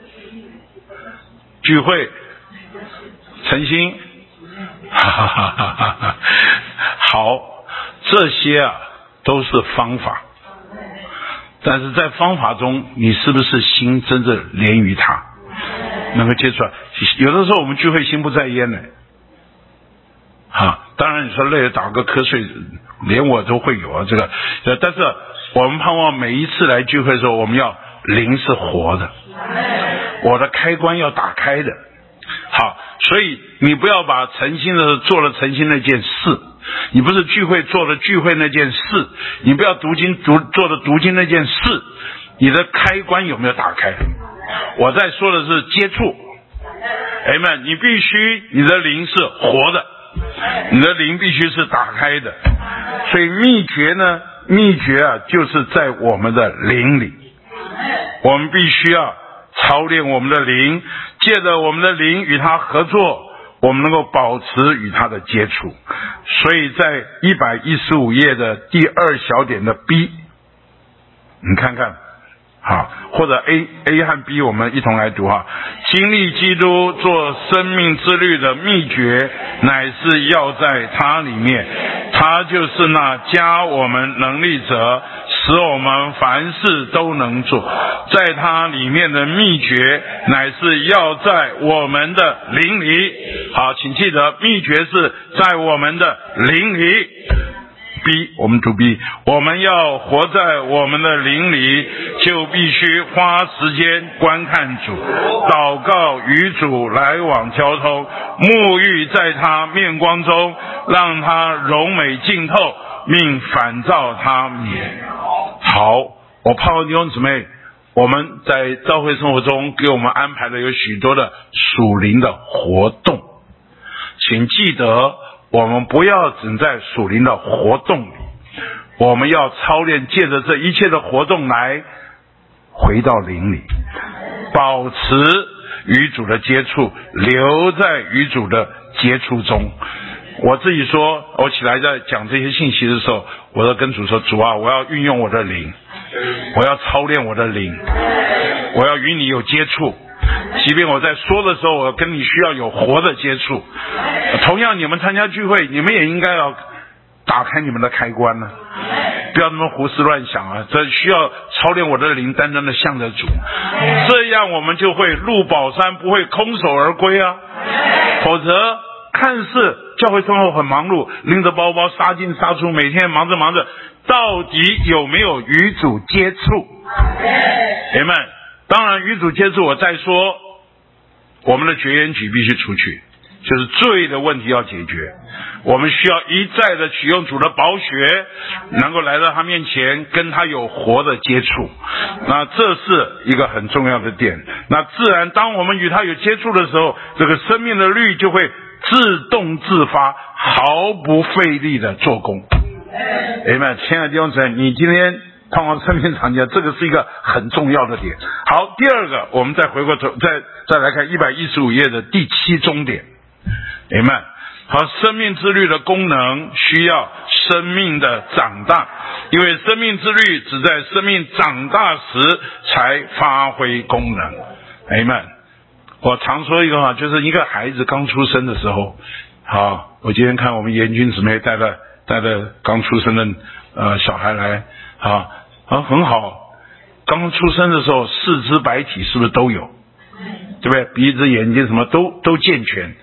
聚会，诚心，哈哈哈哈哈！好，这些啊都是方法，但是在方法中，你是不是心真正连于他，能够接触来？有的时候我们聚会心不在焉呢，哈，当然你说累了打个瞌睡，连我都会有啊，这个，呃，但是我们盼望每一次来聚会的时候，我们要灵是活的，我的开关要打开的。好，所以你不要把诚心的做了诚心那件事，你不是聚会做了聚会那件事，你不要读经读做了读经那件事，你的开关有没有打开？我在说的是接触。哎们，你必须你的灵是活的，你的灵必须是打开的。所以秘诀呢，秘诀啊就是在我们的灵里，我们必须要操练我们的灵，借着我们的灵与他合作，我们能够保持与他的接触。所以在一百一十五页的第二小点的 B， 你看看好，或者 A A 和 B 我们一同来读哈。经历基督做生命之律的秘诀，乃是要在他里面，他就是那加我们能力者，使我们凡事都能做。在他里面的秘诀，乃是要在我们的灵里。好，请记得秘诀是在我们的灵里。B， 我们读 B， 我们要活在我们的灵里，就必须花时间观看主，祷告与主来往交通，沐浴在他面光中，让他柔美净透，并反照他面。好，我盼望弟兄姊妹，我们在教会生活中给我们安排了有许多的属灵的活动，请记得我们不要只在属灵的活动里，我们要操练，借着这一切的活动来回到灵里，保持与主的接触，留在与主的接触中。我自己说，我起来在讲这些信息的时候，我要跟主说，主啊，我要运用我的灵，我要操练我的灵，我要与你有接触。即便我在说的时候，我跟你需要有活的接触。同样，你们参加聚会，你们也应该要打开你们的开关呢、啊，不要那么胡思乱想啊！这需要操练我的灵，单单的向着主，这样我们就会入宝山，不会空手而归啊。否则，看似教会生活很忙碌，拎着包包杀进杀出，每天忙着忙着，到底有没有与主接触？阿们。当然，与主接触，我再说，我们的绝缘体必须出去，就是罪的问题要解决。我们需要一再的取用主的宝血，能够来到他面前，跟他有活的接触。那这是一个很重要的点。那自然，当我们与他有接触的时候，这个生命的律就会自动自发，毫不费力的做工。哎们，亲爱的弟兄姊妹，你今天盼望生命长节，这个是一个很重要的点。好，第二个，我们再回过头，再再来看一百一十五页的第七中点。阿们。好，生命之律的功能需要生命的长大，因为生命之律只在生命长大时才发挥功能。阿们。我常说一个话，就是一个孩子刚出生的时候，好，我今天看我们严君姊妹带了带了刚出生的呃小孩来，啊啊很好，刚出生的时候四肢百体是不是都有？对不对？鼻子、眼睛什么都都健全。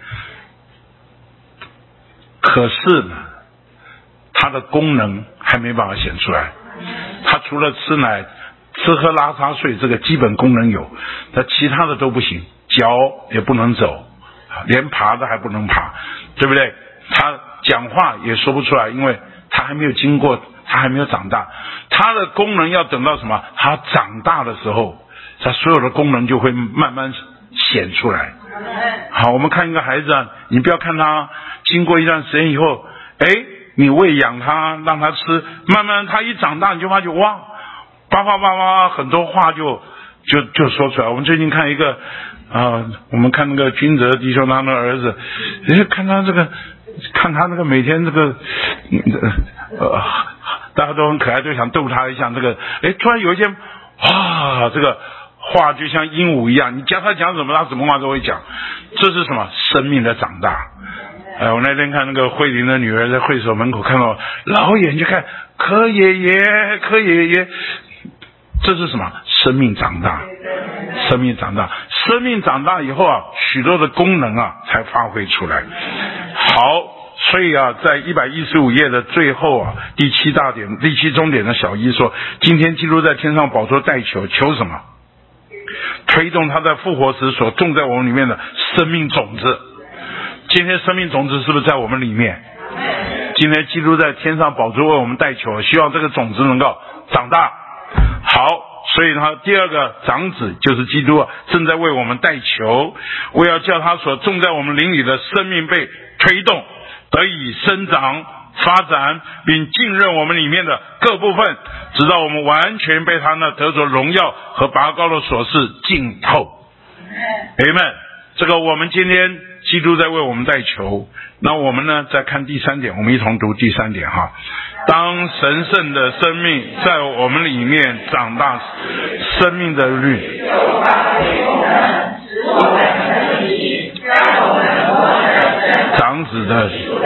可是呢，它的功能还没办法显出来。它除了吃奶， 吃喝拉撒睡这个基本功能有，那其他的都不行，脚也不能走，连爬都还不能爬，对不对？他讲话也说不出来，因为他还没有经过，他还没有长大。他的功能要等到什么？他长大的时候，他所有的功能就会慢慢显出来。好，我们看一个孩子啊，你不要看他经过一段时间以后，哎，你喂养他，让他吃，慢慢他一长大，你就发觉哇，叭叭叭叭，很多话就就就说出来。我们最近看一个啊、呃，我们看那个君泽弟兄他的儿子，哎，看他这个，看他那个每天这个，呃，大家都很可爱，就想逗他一下。这个，哎，突然有一天，哇，这个话就像鹦鹉一样，你教他讲什么，他什么话都会讲。这是什么？生命的长大。哎，我那天看那个慧玲的女儿在会所门口看到老远就看柯爷爷，柯爷爷，这是什么？生命长大，生命长大，生命长大以后啊，许多的功能啊才发挥出来。好，所以啊，在一百一十五页的最后啊，第七大点、第七中点的小一说，今天基督在天上宝座代求，求什么？推动他在复活时所种在我们里面的生命种子。今天生命种子是不是在我们里面？今天基督在天上宝座为我们代求，希望这个种子能够长大。好，所以他第二个长子就是基督正在为我们代求，为要叫他所种在我们灵里的生命被推动，得以生长发展，并浸润我们里面的各部分，直到我们完全被他那得着荣耀和拔高的所事浸透。Amen。这个我们今天基督在为我们代求，那我们呢再看第三点，我们一同读第三点哈。当神圣的生命在我们里面长大，生命的律长子的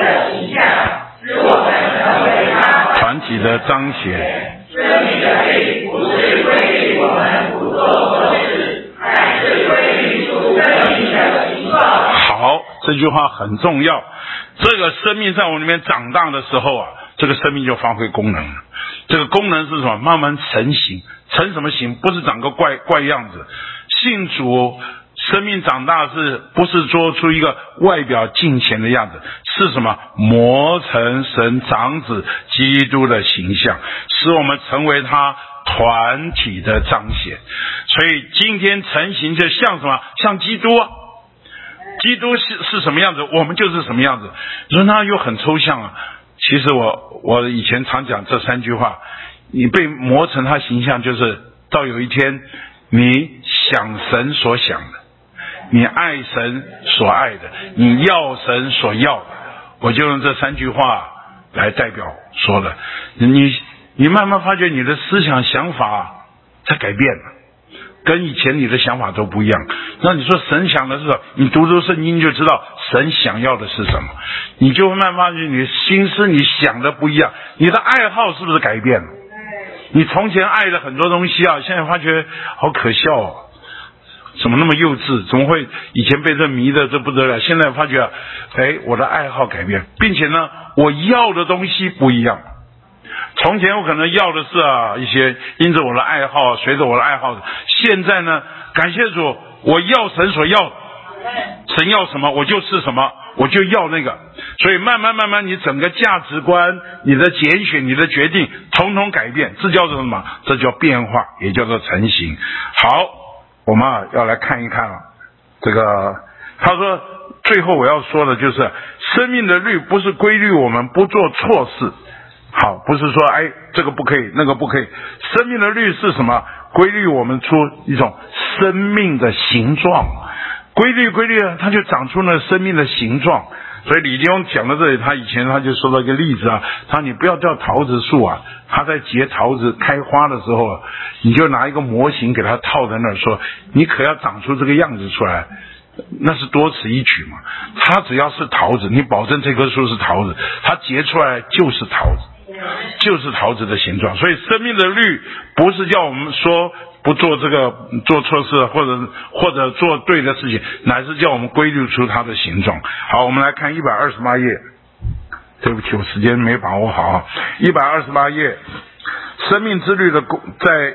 团体的彰显。生命的律不是规律我们不做错事，乃是规律出生命的形状。好，这句话很重要。这个生命在我们里面长大的时候啊，这个生命就发挥功能了。这个功能是什么？慢慢成型。成什么型？不是长个怪怪样子。信主生命长大是不是做出一个外表敬虔的样子？是什么？磨成神长子基督的形象，使我们成为他团体的彰显。所以今天成型就像什么？像基督啊！基督是是什么样子，我们就是什么样子。你说那又很抽象啊。其实我我以前常讲这三句话，你被磨成他形象，就是到有一天你想神所想的，你爱神所爱的，你要神所要的，我就用这三句话来代表说的。你你慢慢发觉你的思想想法在改变了，跟以前你的想法都不一样。那你说神想的是什么？你读读圣经就知道神想要的是什么，你就会慢慢发觉你的心思你想的不一样，你的爱好是不是改变了？你从前爱了很多东西啊，现在发觉好可笑哦，怎么那么幼稚？怎么会以前被这迷的这不得了？现在发觉啊，哎，我的爱好改变，并且呢，我要的东西不一样。从前我可能要的是啊一些因着我的爱好，随着我的爱好，现在呢，感谢主，我要神所要的，神要什么我就是什么，我就要那个。所以慢慢慢慢，你整个价值观、你的拣选、你的决定，统统改变。这叫做什么？这叫变化，也叫做成型。好，我们啊要来看一看啊，这个他说最后我要说的就是，生命的律不是规律我们不做错事。好，不是说哎这个不可以那个不可以，生命的律是什么？规律我们出一种生命的形状，规律规律啊，它就长出了生命的形状。所以李弟兄讲到这里，他以前他就说到一个例子啊，他说你不要叫桃子树啊，他在结桃子开花的时候啊，你就拿一个模型给他套在那儿，说你可要长出这个样子出来，那是多此一举嘛。它只要是桃子，你保证这棵树是桃子，它结出来就是桃子，就是桃子的形状。所以生命的律不是叫我们说不做这个做错事或者或者做对的事情，乃是叫我们规律出它的形状。好，我们来看一百二十八页。对不起，我时间没把握好。一百二十八页，生命之律的在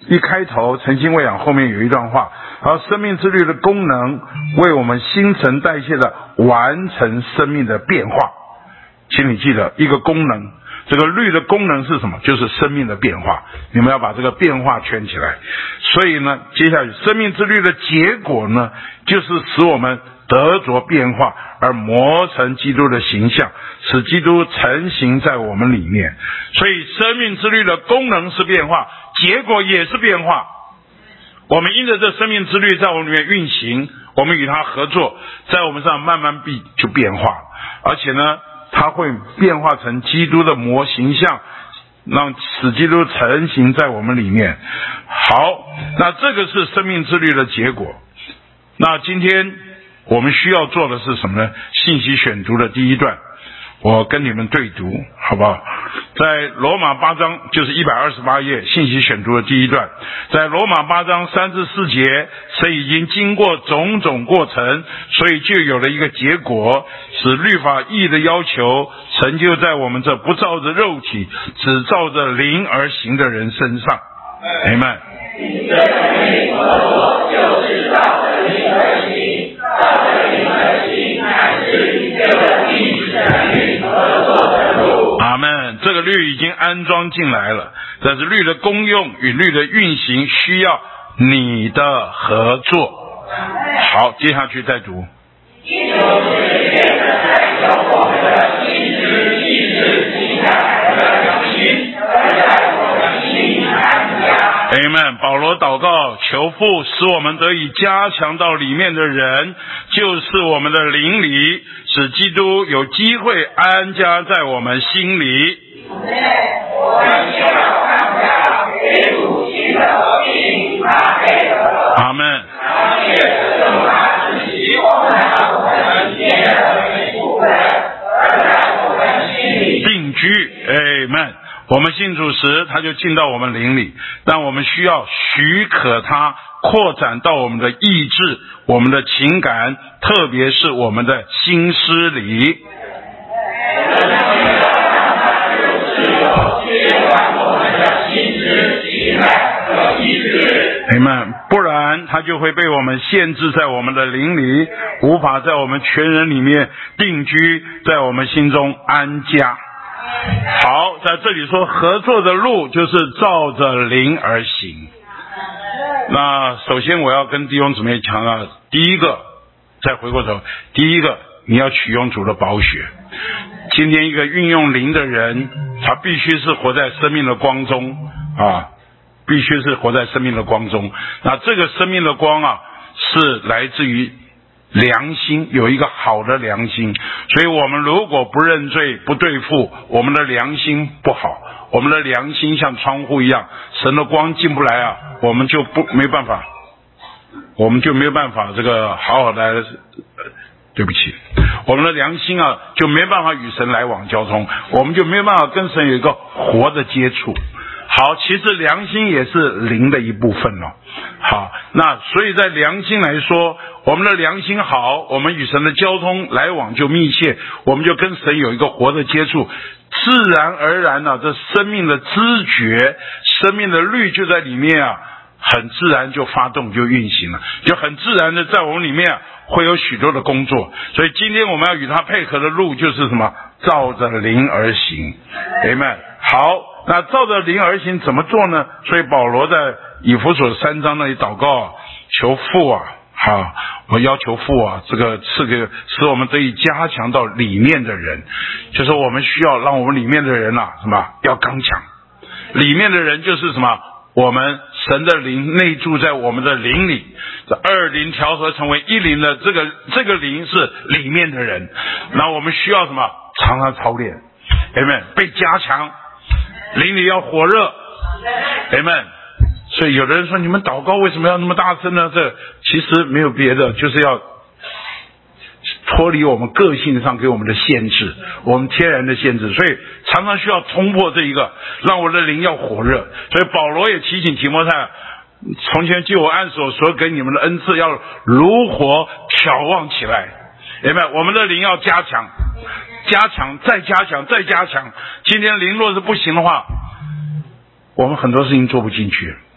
一开头诚心喂养，后面有一段话，然后生命之律的功能为我们新陈代谢的完成生命的变化。请你记得一个功能，这个律的功能是什么？就是生命的变化，你们要把这个变化圈起来。所以呢，接下去生命之律的结果呢，就是使我们得着变化，而磨成基督的形象，使基督成形在我们里面。所以生命之律的功能是变化，结果也是变化。我们因着这生命之律在我们里面运行，我们与他合作，在我们上慢慢必就变化，而且呢它会变化成基督的模形象，让使基督成形在我们里面。好，那这个是生命之律的结果。那今天我们需要做的是什么呢？信息选读的第一段，我跟你们对读好不好？在罗马八章，就是一百二十八页，信息选读的第一段，在罗马八章三至四节，神已经经过种种过程，所以就有了一个结果，使律法义的要求成就在我们这不照着肉体只照着灵而行的人身上。阿们。 你这能力合作，就是照着灵而行，照着灵而行，乃是与这个历史的律合作的路。 阿们。这个律已经安装进来了，但是律的功用与律的运行需要你的合作。好，接下去再读。 因就是变得在有我们的心思意识情感和良心，而在我们心里安家。 Amen。保罗祷告求父使我们得以加强到里面的人，就是我们的灵里，使基督有机会安家在我们心里。 我们需要看到与主心的合并搭配的。 阿们。 他借着圣法自己充满了我们里面的每一部分，而在我们心里定居。Amen。我们信主时他就进到我们灵里，但我们需要许可他扩展到我们的意志，我们的情感，特别是我们的心思里。Amen。不然他就会被我们限制在我们的灵里，无法在我们全人里面定居，在我们心中安家。好，在这里说合作的路就是照着灵而行。那首先我要跟弟兄姊妹强调，第一个，再回过头，第一个你要取用主的宝血。今天一个运用灵的人，他必须是活在生命的光中啊，必须是活在生命的光中。那这个生命的光啊，是来自于良心，有一个好的良心。所以我们如果不认罪不对付，我们的良心不好，我们的良心像窗户一样，神的光进不来啊，我们就不没办法我们就没有办法这个好好的，对不起，我们的良心啊就没办法与神来往交通，我们就没有办法跟神有一个活的接触。好，其实良心也是灵的一部分哦。好，那所以在良心来说，我们的良心好，我们与神的交通来往就密切，我们就跟神有一个活的接触，自然而然啊，这生命的知觉，生命的律就在里面啊，很自然就发动就运行了，就很自然的在我们里面啊会有许多的工作。所以今天我们要与他配合的路就是什么？照着灵而行。Amen。好，那照着灵而行怎么做呢？所以保罗在以弗所三章那里祷告啊，求父啊，好，我要求父啊，这个赐给使我们得以加强到里面的人，就是我们需要让我们里面的人啊，什么要刚强。里面的人就是什么？我们神的灵内住在我们的灵里，这二灵调和成为一灵的这个这个灵是里面的人，那我们需要什么？常常操练。Amen。被加强，灵里要火热。Amen。所以有的人说，你们祷告为什么要那么大声呢？这其实没有别的，就是要脱离我们个性上给我们的限制，我们天然的限制，所以常常需要冲破这一个，让我的灵要火热。所以保罗也提醒提摩太，从前就我按手所给你们的恩赐要如火挑旺起来。明白？我们的灵要加强，加强，再加强，再加强。今天灵若是不行的话，我们很多事情做不进去。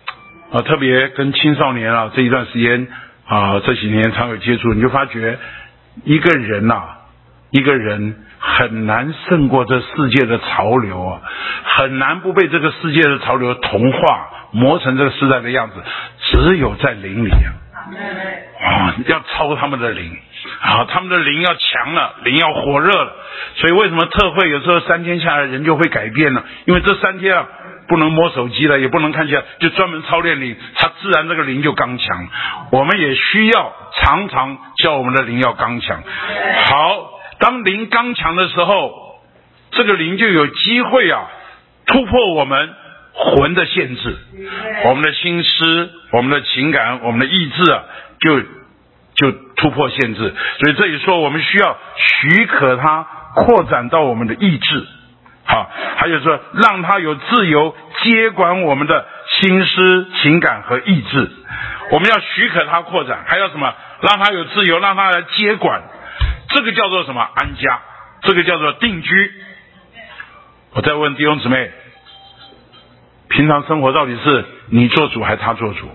啊，特别跟青少年啊这一段时间啊这几年常有接触，你就发觉一个人呐、啊，一个人很难胜过这世界的潮流啊，很难不被这个世界的潮流同化，磨成这个时代的样子。只有在灵里啊，啊，要超他们的灵啊，他们的灵要强了，灵要火热了。所以为什么特会有时候三天下来人就会改变呢？因为这三天啊，不能摸手机了，也不能看起来，就专门操练灵，他自然这个灵就刚强。我们也需要常常叫我们的灵要刚强。好，当灵刚强的时候，这个灵就有机会啊，突破我们魂的限制，我们的心思、我们的情感、我们的意志啊，就就突破限制。所以这里说，我们需要许可它扩展到我们的意志，好，还有说让它有自由接管我们的心思、情感和意志。我们要许可它扩展，还要什么？让它有自由，让它来接管。这个叫做什么？安家，这个叫做定居。我再问弟兄姊妹，平常生活到底是你做主还是他做主？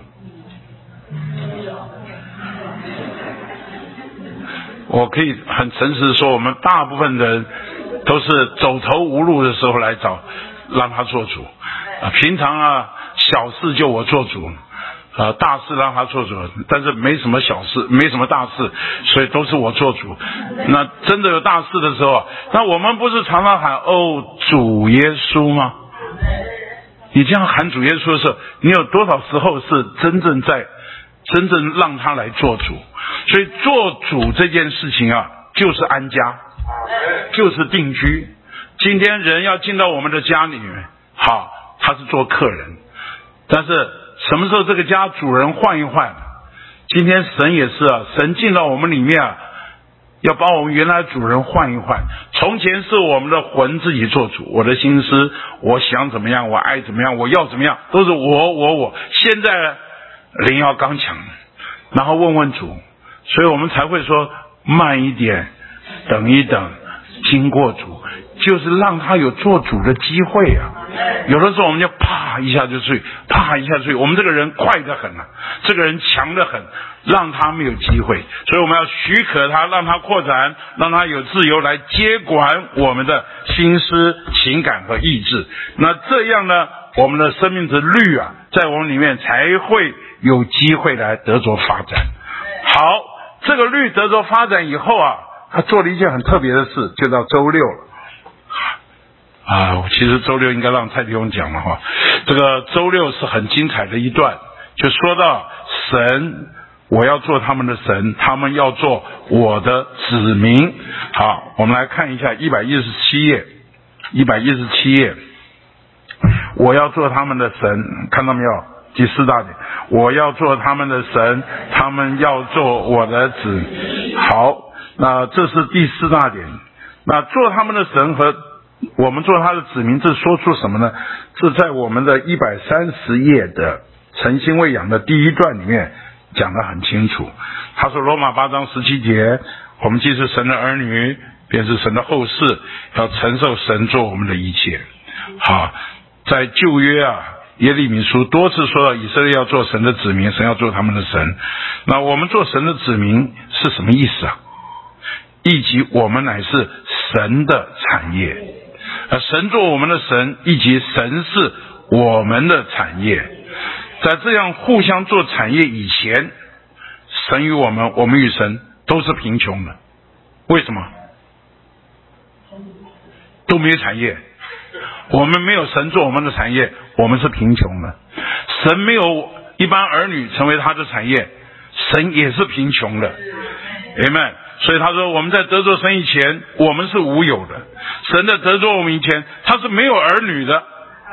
我可以很诚实的说，我们大部分人都是走投无路的时候来找让他做主啊。平常啊小事就我做主啊，大事让他做主，但是没什么小事，没什么大事，所以都是我做主。那真的有大事的时候，那我们不是常常喊哦主耶稣吗？你这样喊主耶稣的时候，你有多少时候是真正在真正让他来做主？所以做主这件事情啊，就是安家，就是定居。今天人要进到我们的家里面，好，他是做客人，但是什么时候这个家主人换一换？今天神也是啊，神进到我们里面啊，要把我们原来主人换一换。从前是我们的魂自己做主，我的心思，我想怎么样，我爱怎么样，我要怎么样，都是我我我。现在灵要刚强，然后问问主，所以我们才会说慢一点，等一等，经过主，就是让他有做主的机会啊。有的时候我们就啪一下就睡，啪一下就睡，我们这个人快得很啊，这个人强得很，让他没有机会。所以我们要许可他，让他扩展，让他有自由来接管我们的心思、情感和意志。那这样呢，我们的生命之律啊，在我们里面才会有机会来得着发展。好，这个律得着发展以后啊，他做了一件很特别的事，就到周六了。啊，其实周六应该让蔡弟兄讲了哈。这个周六是很精彩的一段，就说到神，我要做他们的神，他们要做我的子民。好，我们来看一下一百一十七页，一百一十七页，我要做他们的神，看到没有？第四大点，我要做他们的神，他们要做我的子。好，那这是第四大点。那做他们的神和我们做他的子民，这说出什么呢？这在我们的一百三十页的诚心喂养的第一段里面讲得很清楚。他说罗马八章十七节，我们既是神的儿女，便是神的后世，要承受神做我们的一切。好，在旧约啊耶利米书多次说到以色列要做神的子民，神要做他们的神。那我们做神的子民是什么意思啊？以及我们乃是神的产业，而神做我们的神，以及神是我们的产业。在这样互相做产业以前，神与我们，我们与神都是贫穷的。为什么？都没有产业，我们没有神做我们的产业，我们是贫穷的。神没有一般儿女成为他的产业，神也是贫穷的。Amen。所以他说我们在得着神以前，我们是无有的。神在得着我们以前，他是没有儿女的。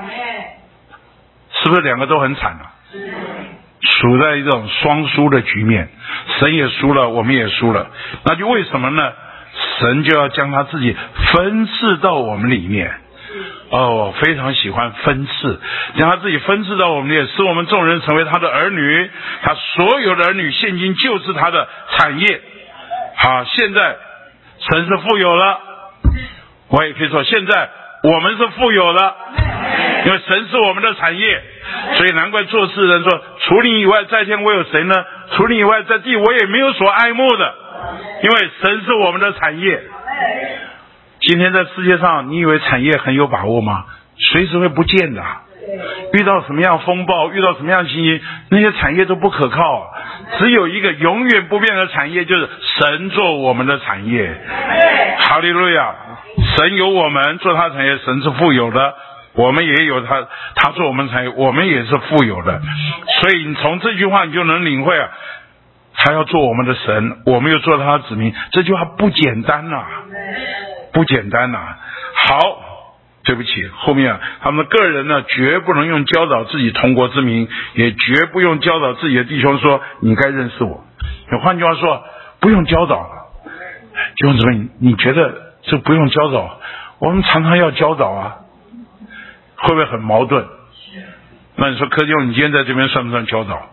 是不是两个都很惨啊？处在一种双输的局面，神也输了，我们也输了。那就为什么呢？神就要将他自己分赐到我们里面。哦，非常喜欢分赐，将他自己分赐到我们里面，使我们众人成为他的儿女。他所有的儿女现今就是他的产业。好，现在神是富有了，我也可以说现在我们是富有了。 因为神是我们的产业，所以难怪做事人说，除你以外在天我有谁呢？除你以外在地我也没有所爱慕的，因为神是我们的产业。今天在世界上，你以为产业很有把握吗？随时会不见的。遇到什么样风暴，遇到什么样的情形，那些产业都不可靠。只有一个永远不变的产业，就是神做我们的产业。哈利路亚！神有我们做他的产业，神是富有的，我们也有他，他做我们产业，我们也是富有的。所以你从这句话你就能领会啊，他要做我们的神，我们又做他的子民，这句话不简单啊，不简单啊。好，对不起，后面啊，他们个人呢，绝不能用教导自己同国之民，也绝不用教导自己的弟兄说你该认识我。换句话说，不用教导。弟兄姊妹，你觉得这不用教导？我们常常要教导啊，会不会很矛盾？那你说柯弟兄，你今天在这边算不算教导？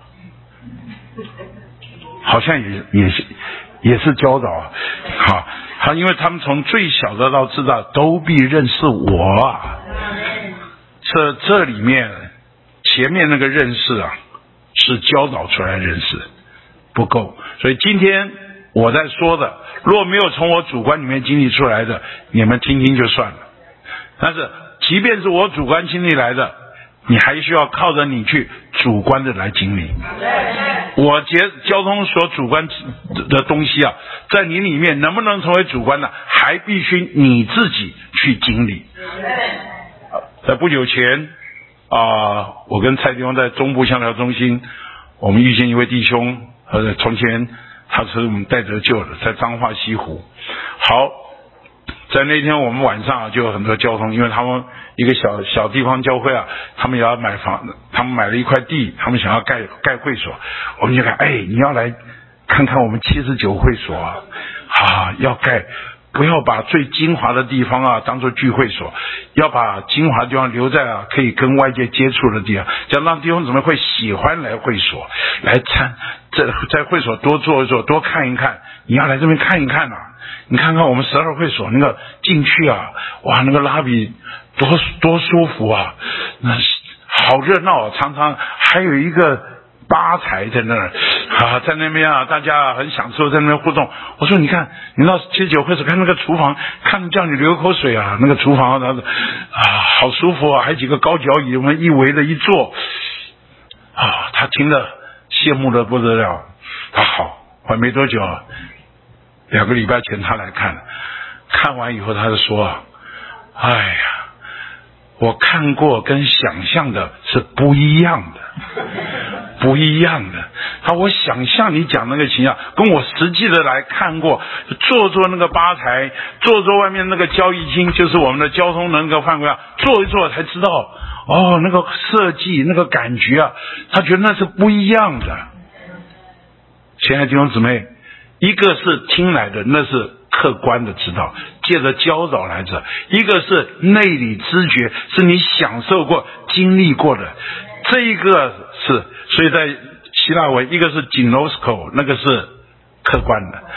好像也也是也是教导啊。好，好，因为他们从最小的到至大都必认识我啊。这这里面前面那个认识啊，是教导出来认识不够，所以今天我在说的，若没有从我主观里面经历出来的，你们听听就算了。但是即便是我主观经历来的，你还需要靠着你去主观的来经历。我觉交通所主观的东西啊，在你里面能不能成为主观的，还必须你自己去经历。在不久前啊、呃，我跟蔡弟兄在中部香料中心，我们遇见一位弟兄，呃，从前他是我们带得救的，在彰化西湖。好，在那天我们晚上啊，就有很多交通，因为他们一个小小地方教会啊，他们也要买房，他们买了一块地，他们想要盖盖会所，我们就看，哎，你要来看看我们七十九会所啊，啊，要盖。不要把最精华的地方啊当作聚会所，要把精华的地方留在啊可以跟外界接触的地方，这样让弟兄姊妹会喜欢来会所，来参在在会所多坐一坐，多看一看。你要来这边看一看啊，你看看我们十二会所那个进去啊，哇，那个拉比多多舒服啊，那好热闹啊，常常还有一个吧台在那儿啊，在那边啊，大家很享受在那边互动。我说你看，你到七十九会所看那个厨房，看叫你流口水啊，那个厨房它啊好舒服啊，还有几个高脚椅，我们一围的一坐啊，他听得羡慕的不得了。他好，还没多久，两个礼拜前他来看，看完以后他就说，哎呀，我看过跟想象的是不一样的。不一样的，他我想象你讲那个情况，跟我实际的来看过，坐坐那个吧台，坐坐外面那个交易厅，就是我们的交通能够范围啊，坐一坐才知道，哦，那个设计那个感觉啊，他觉得那是不一样的。亲爱的弟兄姊妹，一个是听来的，那是客观的知道，借着教导来着；一个是内里知觉，是你享受过、经历过的。这一个是，所以在希腊文，一个是 ginosko， 那个是客观的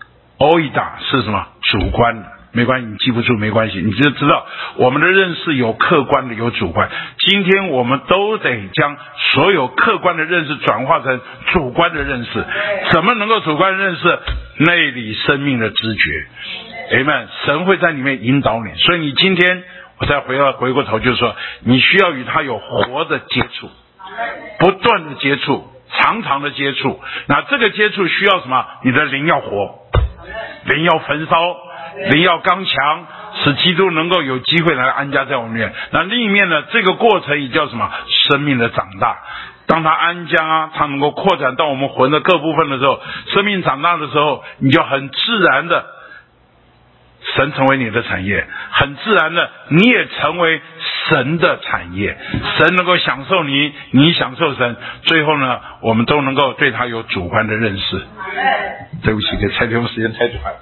，oida 是什么？主观的。没关系，你记不住没关系，你就知道我们的认识有客观的，有主观。今天我们都得将所有客观的认识转化成主观的认识。怎么能够主观认识？内里生命的知觉。Amen， 神会在里面引导你。所以你今天。我再回到回过头就是说，你需要与他有活的接触，不断的接触，常常的接触。那这个接触需要什么？你的灵要活，灵要焚烧，灵要刚强，使基督能够有机会来安家在我们里面。那另一面呢，这个过程也叫什么？生命的长大。当他安家，他能够扩展到我们魂的各部分的时候，生命长大的时候，你就很自然的神成为你的产业，很自然的你也成为神的产业，神能够享受你，你享受神，最后呢我们都能够对他有主观的认识。对不起，给蔡弟兄时间太短。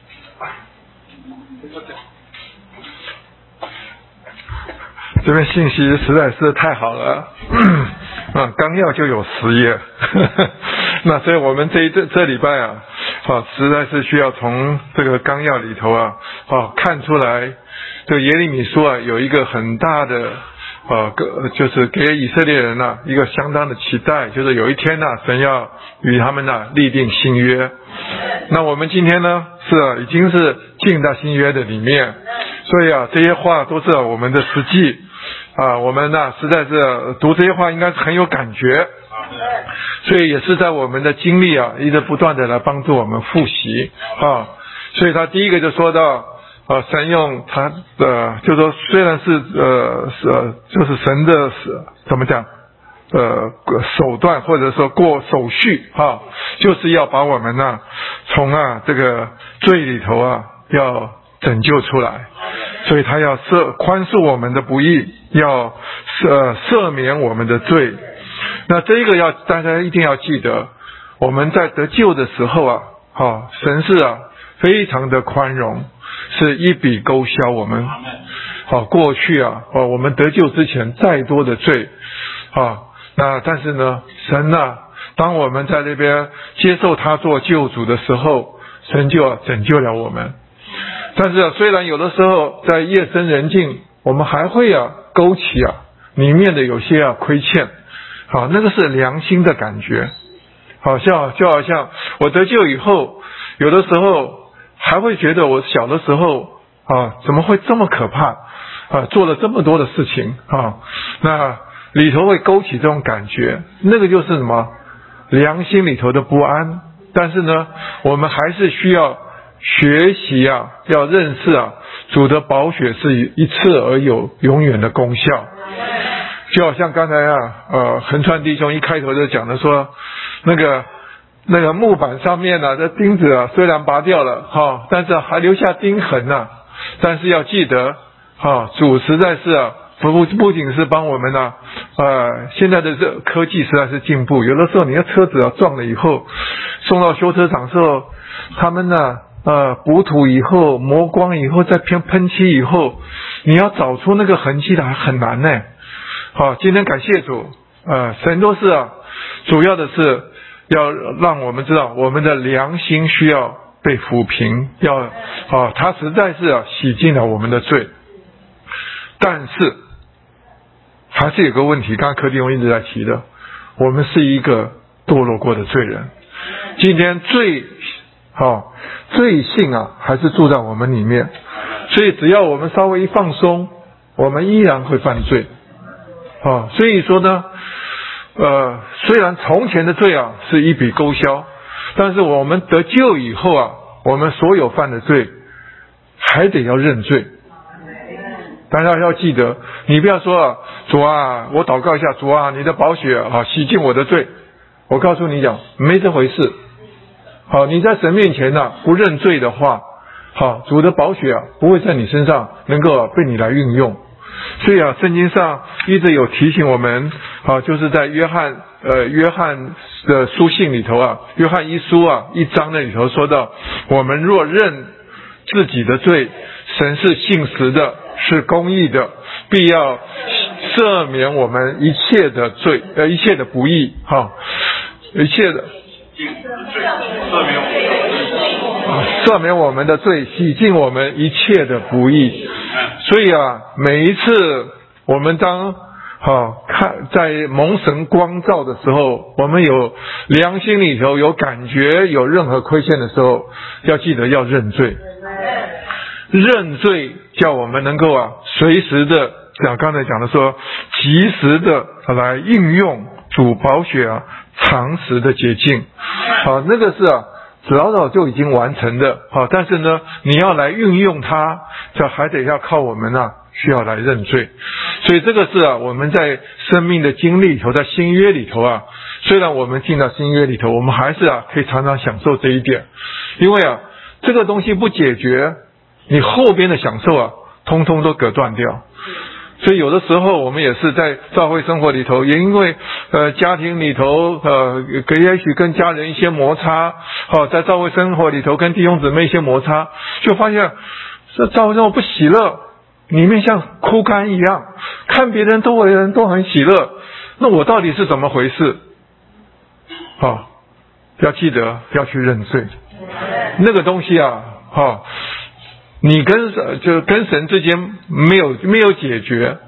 这边信息实在是太好了啊，纲要就有十页那所以我们这一这这礼拜啊啊，实在是需要从这个纲要里头啊啊看出来，这个耶利米书啊有一个很大的呃，就是给以色列人呢、啊、一个相当的期待，就是有一天呢、啊，神要与他们呢、啊、立定新约。那我们今天呢是、啊、已经是进到新约的里面，所以啊这些话都是、啊、我们的实际啊，我们呢、啊、实在是读这些话应该是很有感觉，所以也是在我们的经历啊一直不断的来帮助我们复习啊。所以他第一个就说到呃，神用他呃，就说虽然是呃是呃，就是神的怎么讲呃手段或者说过手续哈，就是要把我们呢从啊这个罪里头啊要拯救出来，所以他要赦宽恕我们的不义，要赦赦免我们的罪。那这个要大家一定要记得，我们在得救的时候啊，哈，神是啊非常的宽容。是一笔勾销我们好、哦、过去啊、哦、我们得救之前再多的罪啊，那但是呢神啊当我们在那边接受他做救主的时候，神就、啊、拯救了我们。但是啊虽然有的时候在夜深人静我们还会啊勾起啊里面的有些啊亏欠，好，那个是良心的感觉，好像就好像我得救以后有的时候还会觉得我小的时候啊，怎么会这么可怕啊？做了这么多的事情啊，那里头会勾起这种感觉，那个就是什么良心里头的不安。但是呢，我们还是需要学习啊，要认识啊，主的宝血是一次而有永远的功效。就好像刚才啊，呃，横川弟兄一开头就讲的说，那个。那个木板上面呢、啊，这钉子啊，虽然拔掉了哈、哦，但是还留下钉痕啊。但是要记得，哈、哦，主实在是啊，不不仅是帮我们呢、啊，呃，现在的这科技实在是进步，有的时候你的车子啊撞了以后，送到修车厂之后，他们呢，呃，补土以后磨光以后再喷喷漆以后，你要找出那个痕迹的还很难呢。好、哦，今天感谢主，呃，神都是啊，主要的是。要让我们知道我们的良心需要被抚平，要啊，他实在是啊洗净了我们的罪。但是还是有个问题，刚刚柯弟兄一直在提的，我们是一个堕落过的罪人，今天罪啊罪性啊还是住在我们里面，所以只要我们稍微一放松，我们依然会犯罪啊。所以说呢呃，虽然从前的罪啊是一笔勾销，但是我们得救以后啊，我们所有犯的罪还得要认罪。大家要记得，你不要说啊，主啊，我祷告一下，主啊，你的宝血啊洗净我的罪。我告诉你讲，没这回事。好，你在神面前呢、啊、不认罪的话，好，主的宝血啊不会在你身上能够、啊、被你来运用。所以啊，圣经上一直有提醒我们，啊，就是在约翰呃约翰的书信里头啊，约翰一书啊一章那里头说到，我们若认自己的罪，神是信实的，是公义的，必要赦免我们一切的罪，呃一切的不义，哈、啊，一切的赦免我们的罪，洗净我们一切的不义。所以啊，每一次我们当好、啊、看在蒙神光照的时候，我们有良心里头有感觉有任何亏欠的时候，要记得要认罪。认罪叫我们能够啊随时的像刚才讲的说，及时的来应用主宝血啊常时的洁净。好、啊，那个是啊早早就已经完成的，好，但是呢，你要来运用它，这还得要靠我们啊，需要来认罪。所以这个是啊，我们在生命的经历里头，在新约里头啊，虽然我们进到新约里头，我们还是啊，可以常常享受这一点，因为啊，这个东西不解决，你后边的享受啊，通通都隔断掉。所以有的时候我们也是在教会生活里头，也因为呃家庭里头呃也许跟家人一些摩擦，哦，在教会生活里头跟弟兄姊妹一些摩擦，就发现这教会生活不喜乐，里面像枯干一样，看别人周围人都很喜乐，那我到底是怎么回事？哦，要记得要去认罪，那个东西啊，哈、哦。你跟就跟神之间没有没有解决，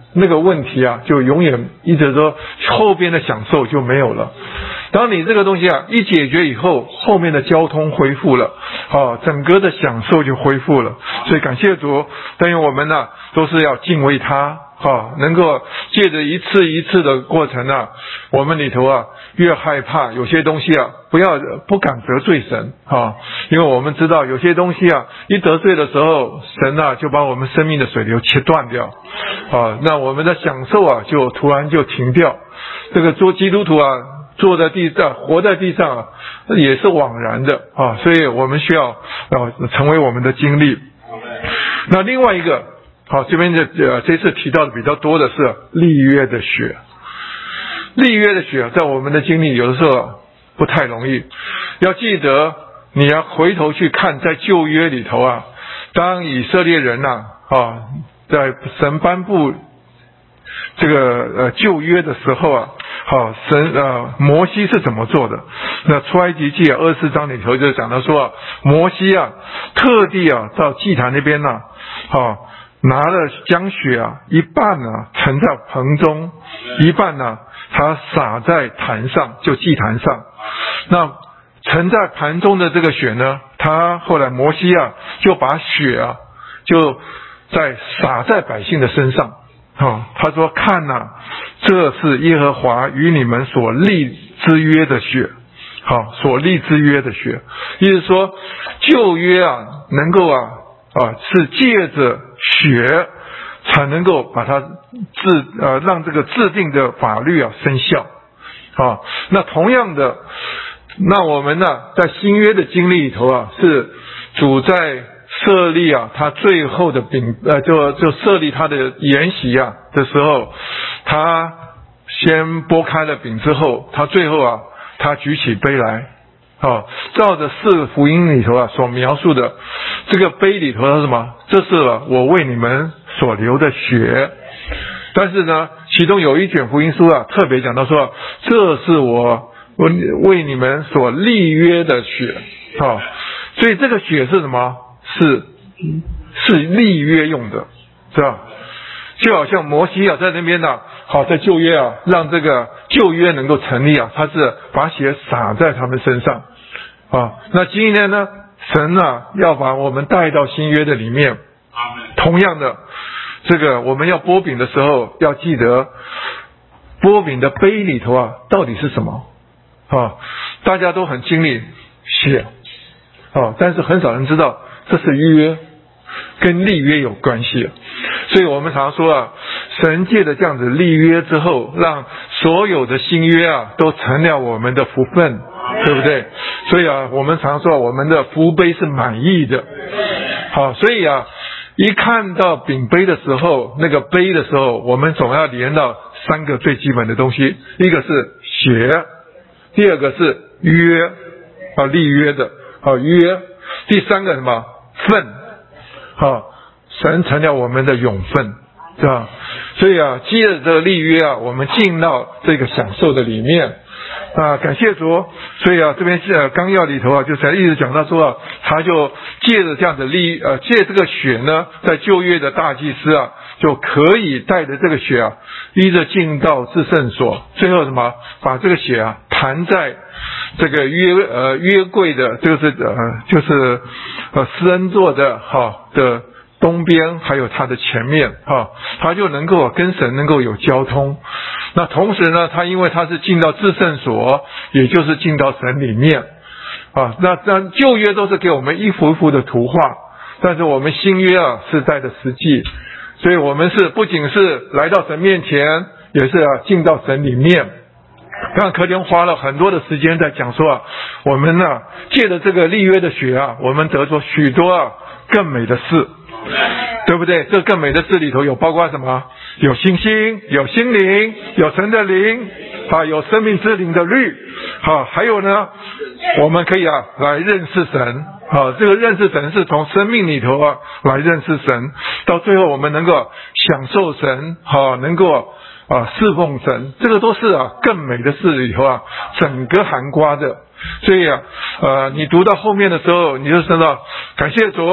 那个问题啊，就永远一直说后边的享受就没有了。当你这个东西啊一解决以后，后面的交通恢复了，啊，整个的享受就恢复了。所以感谢主，但愿我们呢、啊、都是要敬畏他，啊，能够借着一次一次的过程啊，我们里头啊越害怕有些东西啊，不要不敢得罪神啊，因为我们知道有些东西啊，一得罪的时候，神啊就把我们生命的水流切断掉，啊，那我们的享受啊就突然就停掉。这个做基督徒啊，坐在地上，活在地上啊，也是枉然的啊，所以我们需要啊成为我们的经历。那另外一个，好，这边的呃这次提到的比较多的是立约的血。立约的血在我们的经历有的时候不太容易，要记得你要回头去看，在旧约里头啊，当以色列人呐 啊, 啊在神颁布这个呃旧约的时候啊，好、啊、神呃摩西是怎么做的？那出埃及记啊二十四章里头就讲到说、啊，摩西啊特地啊到祭坛那边呢、啊，好、啊、拿了将血啊一半呢、啊、盛在盆中，一半呢、啊、他洒在坛上，就祭坛上。那盛在盘中的这个血呢，他后来摩西啊就把血啊就在洒在百姓的身上。哦、他说看哪、啊，这是耶和华与你们所立之约的血，好、哦，所立之约的血，意思说旧约啊能够啊啊是借着血才能够把它制呃让这个制定的法律啊生效啊、哦。那同样的，那我们呢在新约的经历里头啊，是主在设立啊，他最后的饼，呃，就就设立他的筵席啊的时候，他先拨开了饼之后，他最后啊，他举起杯来，啊，照着四个福音里头啊所描述的，这个杯里头是什么？这是我为你们所流的血。但是呢，其中有一卷福音书啊，特别讲到说，这是我为你们所立约的血，啊，所以这个血是什么？是是立约用的，是吧？就好像摩西啊在那边呢、啊，好在旧约啊，让这个旧约能够成立啊，他是把血洒在他们身上啊。那今天呢，神啊要把我们带到新约的里面，同样的，这个我们要拨饼的时候，要记得拨饼的杯里头啊，到底是什么啊？大家都很经历血啊，但是很少人知道。这是约，跟立约有关系，所以我们常说啊，神借的这样子立约之后，让所有的新约啊都成了我们的福分，对不对？所以啊，我们常说我们的福杯是满溢的。好，所以啊，一看到饼杯的时候，那个杯的时候，我们总要连到三个最基本的东西，一个是血，第二个是约啊，立约的啊约，第三个什么？份，啊，神成了我们的永分，是吧？所以啊，借着这个立约啊，我们进到这个享受的里面啊，感谢主。所以啊，这边是纲要里头啊，就是一直讲到说啊，他就借着这样的立呃，借这个血呢，在旧约的大祭司啊，就可以带着这个血啊，依着进到至圣所，最后什么，把这个血啊弹在这个约呃约柜的，这个是呃就是呃施恩座的哈的东边，还有它的前面哈，他就能够跟神能够有交通。那同时呢，他因为他是进到至圣所，也就是进到神里面啊。那那旧约都是给我们一幅一幅的图画，但是我们新约啊是带着实际，所以我们是不仅是来到神面前，也是啊进到神里面。刚刚柯天花了很多的时间在讲说啊，我们呢、啊、借着这个立约的血啊，我们得着许多啊更美的事，对不对？这更美的事里头有包括什么？有信心，有心灵，有神的灵啊，有生命之灵的律啊，还有呢，我们可以啊来认识神啊，这个认识神是从生命里头啊来认识神，到最后我们能够享受神啊，能够啊侍奉神，这个都是啊更美的事里头啊整个含括的。所以啊呃你读到后面的时候，你就知道感谢主，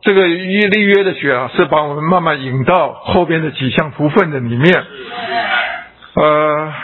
这个立约的血啊，是把我们慢慢引到后边的几项福分的里面。呃，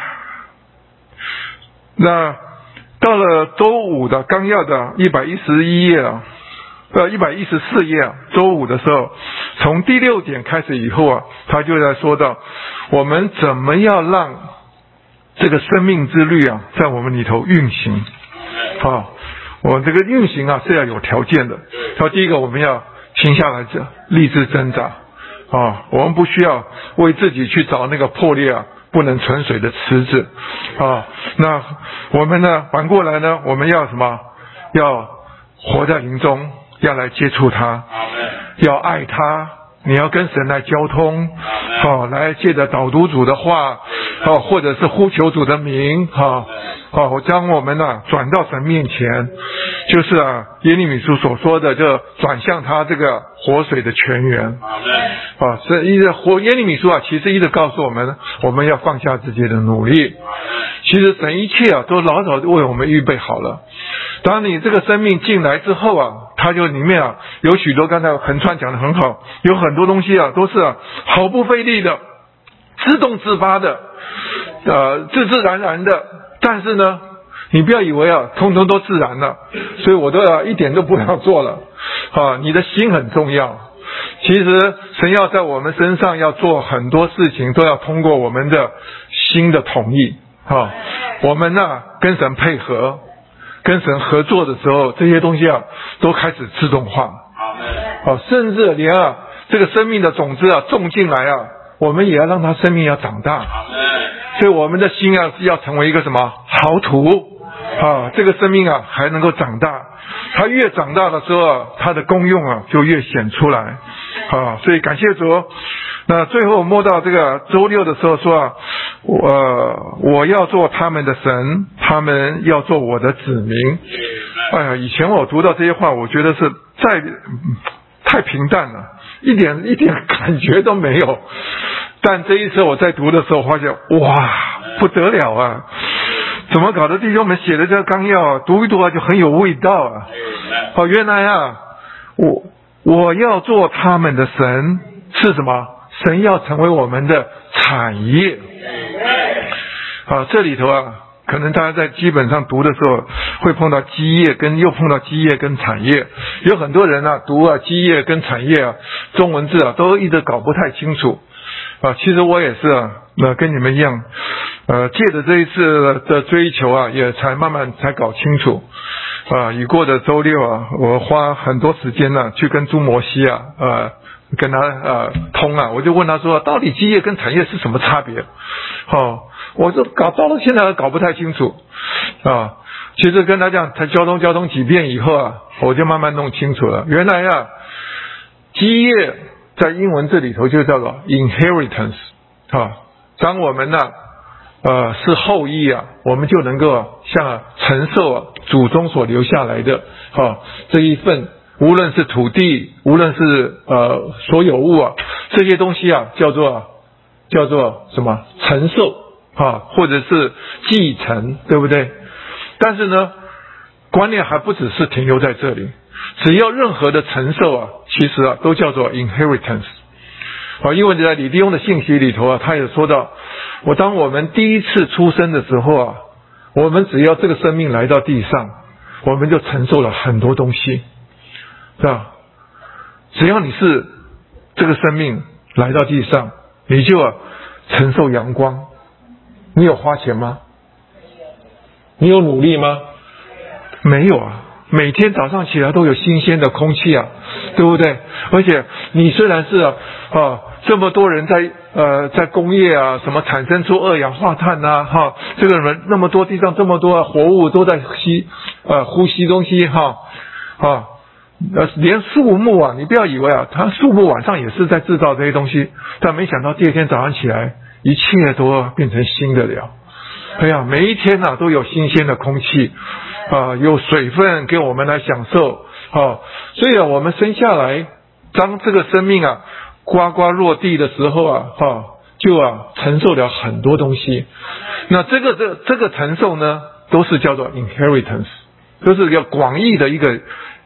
那到了周五的纲要的一百一十一页啊，呃一百一十四页啊，周五的时候，从第六点开始以后啊，他就在说到我们怎么样让这个生命之律啊，在我们里头运行。好，我这个运行啊是要有条件的。他第一个，我们要停下来这立志挣扎啊，我们不需要为自己去找那个破裂啊不能存水的池子啊。那我们呢，反过来呢，我们要什么？要活在灵中，要来接触他，要爱他，你要跟神来交通，好、啊，来借着导读主的话，好、啊，或者是呼求主的名，好、啊，好、啊，将我们呢、啊、转到神面前，就是啊耶利米书所说的，就转向他这个活水的泉源。啊，是一直活耶利米书啊，其实一直告诉我们，我们要放下自己的努力。其实神一切啊，都老早为我们预备好了。当你这个生命进来之后啊，它就里面啊有许多，刚才横川讲的很好，有很多东西啊都是啊毫不费力的，自动自发的，呃，自自然然的。但是呢，你不要以为啊，通通都自然了，所以我都要一点都不要做了。啊，你的心很重要。其实神要在我们身上要做很多事情，都要通过我们的心的同意。啊，我们呢、啊、跟神配合，跟神合作的时候，这些东西啊都开始自动化。啊，甚至连啊这个生命的种子啊种进来啊，我们也要让它生命要长大。所以我们的心啊要成为一个什么好土啊，这个生命啊还能够长大。它越长大的时候啊，它的功用啊就越显出来啊。所以感谢主。那最后摸到这个周六的时候说啊，我、呃、我要做他们的神，他们要做我的子民。哎呀，以前我读到这些话，我觉得是再太平淡了，一点一点感觉都没有。但这一次我在读的时候发现，哇，不得了啊！怎么搞的？弟兄们写的这个纲要啊，读一读啊就很有味道啊。哦，原来啊，我我要做他们的神是什么？神要成为我们的产业。啊，这里头啊，可能大家在基本上读的时候会碰到基业跟又碰到基业跟产业，有很多人啊读啊基业跟产业啊中文字啊都一直搞不太清楚。啊，其实我也是啊，那跟你们一样，呃，借着这一次的追求啊，也才慢慢才搞清楚。啊，已过的周六啊，我花很多时间呢、啊，去跟朱摩西啊，呃，跟他呃通啊，我就问他说，到底基业跟产业是什么差别？哦，我就搞到了现在还搞不太清楚。啊，其实跟他讲，他交通交通几遍以后啊，我就慢慢弄清楚了。原来啊，基业在英文这里头就叫做 inheritance 啊，当我们呢、啊、呃是后裔啊，我们就能够像、啊、承受啊祖宗所留下来的啊这一份，无论是土地，无论是呃所有物啊，这些东西啊叫做叫做什么承受啊，或者是继承，对不对？但是呢，观念还不只是停留在这里。只要任何的承受啊，其实啊都叫做 inheritance。啊，因为在李弟兄的信息里头啊，他也说到，我当我们第一次出生的时候啊，我们只要这个生命来到地上，我们就承受了很多东西，是吧？只要你是这个生命来到地上，你就啊承受阳光。你有花钱吗？你有努力吗？没有啊。每天早上起来都有新鲜的空气啊，对不对？而且你虽然是啊，啊这么多人在呃在工业啊什么产生出二氧化碳啊，哈，这个人那么多地上这么多活物都在吸呃呼吸东西哈啊，呃连树木啊，你不要以为啊，它树木晚上也是在制造这些东西，但没想到第二天早上起来，一切都变成新的了。哎呀，每一天啊都有新鲜的空气。啊，有水分给我们来享受，啊，所以啊，我们生下来，当这个生命啊呱呱落地的时候啊，哈，就啊承受了很多东西。那这个这这个承受呢，都是叫做 inheritance，都是要广义的一个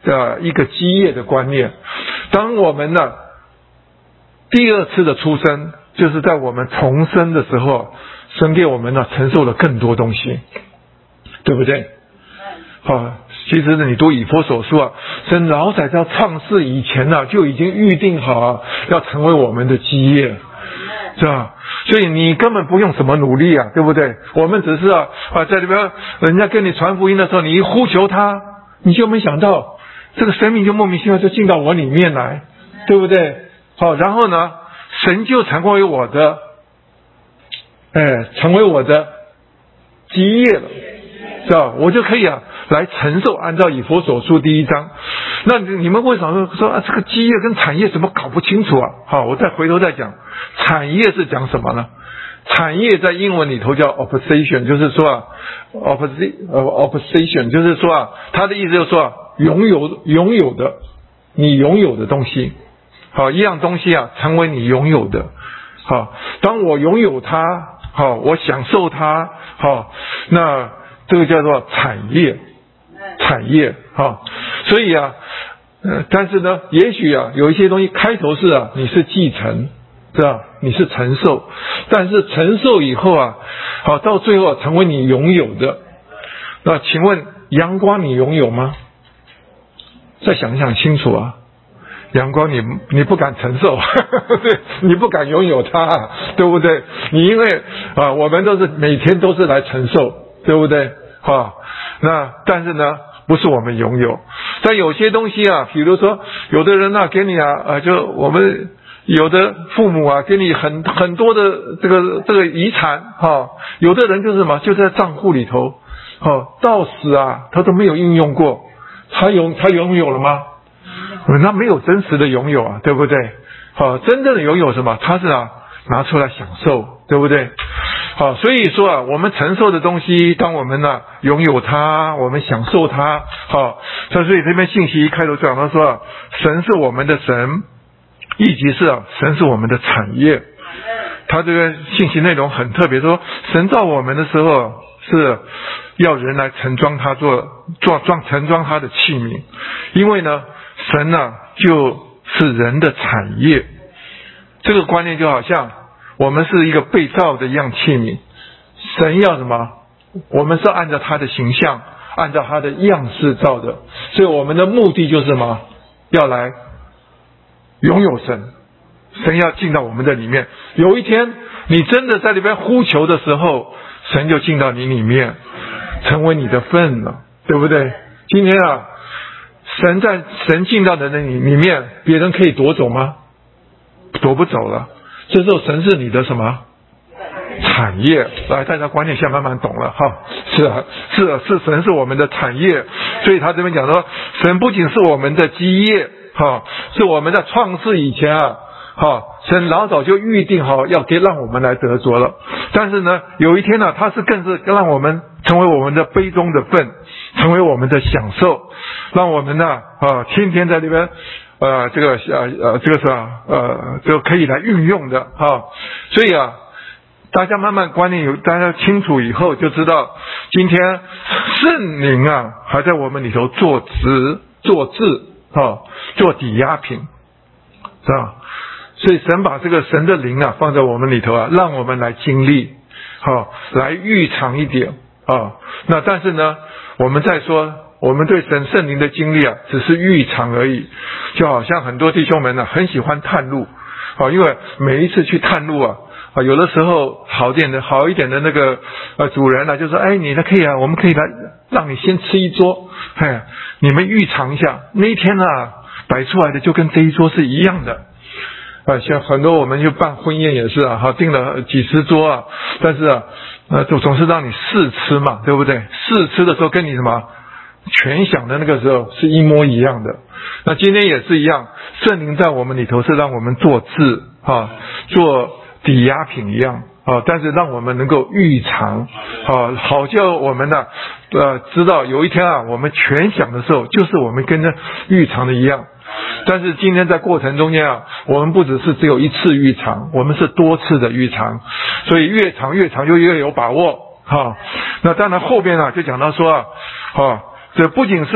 呃一个基业的观念。当我们呢第二次的出生，就是在我们重生的时候，神给我们呢承受了更多东西，对不对？好，其实呢，你读以弗所书啊，神老早在创世以前呢、啊，就已经预定好啊，要成为我们的基业，是吧？所以你根本不用什么努力啊，对不对？我们只是啊啊，在这边人家跟你传福音的时候，你一呼求他，你就没想到这个生命就莫名其妙就进到我里面来，对不对？好，然后呢，神就成为我的，哎，成为我的基业了。是吧？我就可以啊来承受，按照以弗所书第一章。那你们为什么说啊这个基业跟产业怎么搞不清楚啊？好，我再回头再讲，产业是讲什么呢？产业在英文里头叫 opposition， 就是说啊 opposition 呃 opposition 就是说啊，它的意思就是说啊，拥有拥有的，你拥有的东西，好，一样东西啊成为你拥有的。好，当我拥有它，好，我享受它，好，那这个叫做产业，产业哈，所以啊，呃，但是呢，也许啊，有一些东西开头是啊，你是继承，是吧？你是承受，但是承受以后啊，好，到最后、啊、成为你拥有的。那请问阳光你拥有吗？再想想清楚啊，阳光你你不敢承受，对，你不敢拥有它，对不对？你因为啊，我们都是每天都是来承受。对不对？哈，那但是呢，不是我们拥有。但有些东西啊，比如说，有的人啊，给你啊，呃，就我们有的父母啊，给你很很多的这个这个遗产，哈，有的人就是什么，就在账户里头，哈，到死啊，他都没有应用过，他拥他拥有了吗？那没有真实的拥有啊，对不对？好，真正的拥有什么？他是啊，拿出来享受，对不对？好，所以说啊，我们承受的东西，当我们呢、啊、拥有它，我们享受它，好，所以这边信息一开头讲到说啊，神是我们的神，以及是啊，神是我们的产业。他这个信息内容很特别，说神造我们的时候是要人来盛装他做做装盛装他的器皿，因为呢，神呢、啊、就是人的产业。这个观念就好像我们是一个被造的一样器皿，神要什么？我们是按照他的形象，按照他的样式造的，所以我们的目的就是什么？要来拥有神，神要进到我们的里面。有一天你真的在里边呼求的时候，神就进到你里面，成为你的份了，对不对？今天啊，神在神进到的那里里面，别人可以夺走吗？夺不走了。这时候神是你的什么产业？来，大家观念现在慢慢懂了哈。是啊，是啊，是神是我们的产业，所以他这边讲说，神不仅是我们的基业哈，是我们在创世以前啊，哈，神老早就预定好要给让我们来得着了。但是呢，有一天呢、啊，他是更是让我们成为我们的杯中的份，成为我们的享受，让我们呢啊，天天在这边。呃，这个呃呃，这个是啊，呃，这个可以来运用的哈、啊。所以啊，大家慢慢观念有大家清楚以后，就知道今天圣灵啊还在我们里头做值做质哈，做抵押品，是吧？所以神把这个神的灵啊放在我们里头啊，让我们来经历，好、啊，来预尝一点啊。那但是呢，我们再说。我们对神圣灵的经历啊，只是预尝而已，就好像很多弟兄们呢、啊，很喜欢探路，啊，因为每一次去探路啊，啊，有的时候好点的好一点的那个呃主人呢、啊，就说，哎，你呢可以啊，我们可以来让你先吃一桌，哎，你们预尝一下，那一天呢、啊、摆出来的就跟这一桌是一样的。啊，像很多我们就办婚宴也是啊，哈，订了几十桌啊，但是啊，呃，总总是让你试吃嘛，对不对？试吃的时候跟你什么？全享的那个时候是一模一样的。那今天也是一样，圣灵在我们里头是让我们做质啊，做抵押品一样啊，但是让我们能够预尝啊，好叫我们呢呃知道有一天啊，我们全享的时候，就是我们跟着预尝的一样。但是今天在过程中间啊，我们不只是只有一次预尝，我们是多次的预尝，所以越长越长就越有把握哈、啊。那当然后边啊就讲到说啊，啊这不仅是啊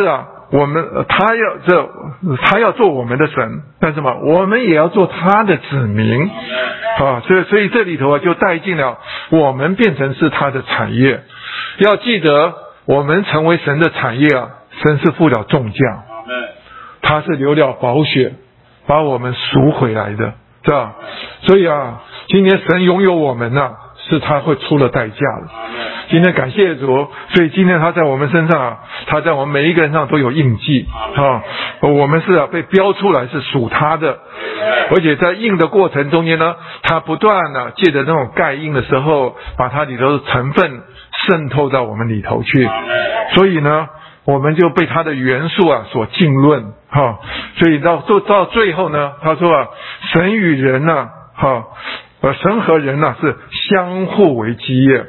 我们他要这他要做我们的神，但是嘛，我们也要做他的子民啊。所以所以这里头啊，就带进了我们变成是他的产业。要记得，我们成为神的产业啊，神是付了重价，他是流了宝血把我们赎回来的，是吧？所以啊，今天神拥有我们啊，是他会出了代价的。今天感谢主，所以今天他在我们身上啊，他在我们每一个人上都有印记啊。我们是啊被标出来是属他的，而且在印的过程中间呢，他不断的、啊、借着那种盖印的时候，把它里头的成分渗透到我们里头去，所以呢，我们就被它的元素啊所浸润哈、啊。所以到到到最后呢，他说啊，神与人呢、啊，哈、啊。而神和人呢、啊、是相互为基业。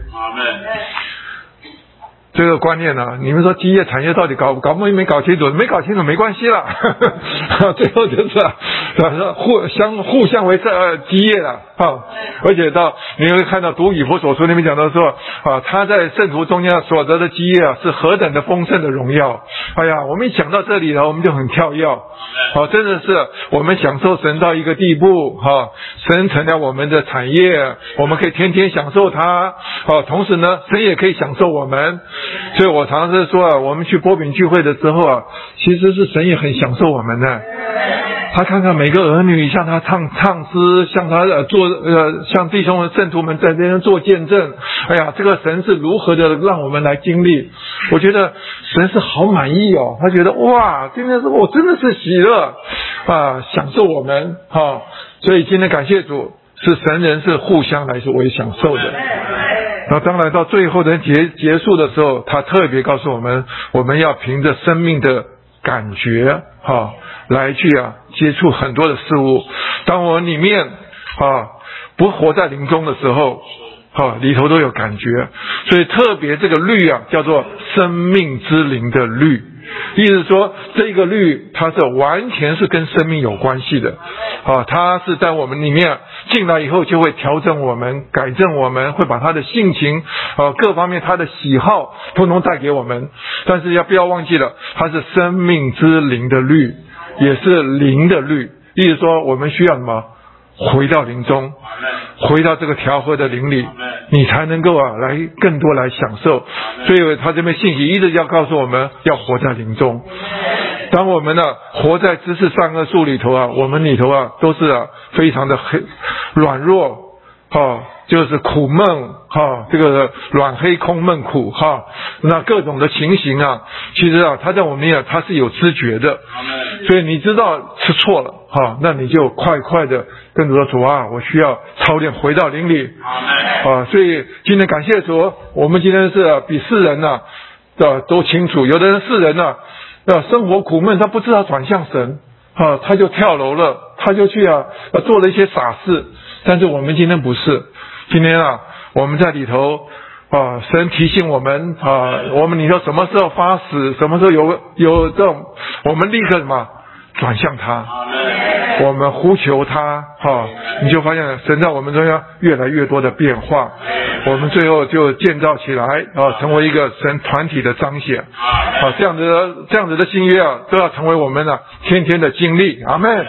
这个观念呢、啊，你们说基业产业到底搞搞没没搞清楚？没搞清楚没关系了，最后就是啊，互相互相为这、呃、基业了啊。而且到你会看到读以弗所书里面讲到说啊，他在圣徒中间所得的基业啊，是何等的丰盛的荣耀。哎呀，我们一讲到这里了，我们就很跳跃。好、啊，真的是我们享受神到一个地步哈、啊，神成了我们的产业，我们可以天天享受它。啊，同时呢，神也可以享受我们。所以我常常是说啊，我们去波饼聚会的时候啊，其实是神也很享受我们的。他看看每个儿女向他唱唱诗，向他呃做呃向弟兄圣徒们在这边做见证。哎呀，这个神是如何的让我们来经历？我觉得神是好满意哦，他觉得哇，今天是我真的是喜乐啊，享受我们哈、啊。所以今天感谢主，是神人是互相来说为享受的。那当然到最后的结结束的时候，他特别告诉我们，我们要凭着生命的感觉哈、啊，来去啊接触很多的事物。当我里面啊不活在灵中的时候，啊里头都有感觉。所以特别这个律啊叫做生命之灵的律，意思说这个律它是完全是跟生命有关系的啊，它是在我们里面进来以后就会调整我们，改正我们，会把他的性情啊各方面他的喜好通通带给我们。但是要不要忘记了，它是生命之灵的律，也是灵的律，意思说我们需要什么？回到灵中，回到这个调和的灵里，你才能够啊来更多来享受。所以他这边信息一直要告诉我们要活在灵中。当我们呢、啊、活在知识善恶树里头啊，我们里头啊都是啊非常的黑软弱啊，就是苦闷哈，这个软黑空闷苦哈，那各种的情形啊，其实啊，他在我们里啊，他是有知觉的，所以你知道是错了哈，那你就快快的跟主说主啊，我需要操练回到灵里啊，所以今天感谢主，我们今天是、啊、比世人呐的都清楚，有的人世人呐、啊，生活苦闷，他不知道转向神啊，他就跳楼了，他就去啊做了一些傻事，但是我们今天不是。今天啊，我们在里头啊，神提醒我们啊，我们里头什么时候发死，什么时候有有这种，我们立刻什么转向他，我们呼求他哈、啊，你就发现神在我们中间越来越多的变化，我们最后就建造起来啊，成为一个神团体的彰显啊，这样子的这样子的新约啊，都要成为我们呢、啊、天天的经历，阿们。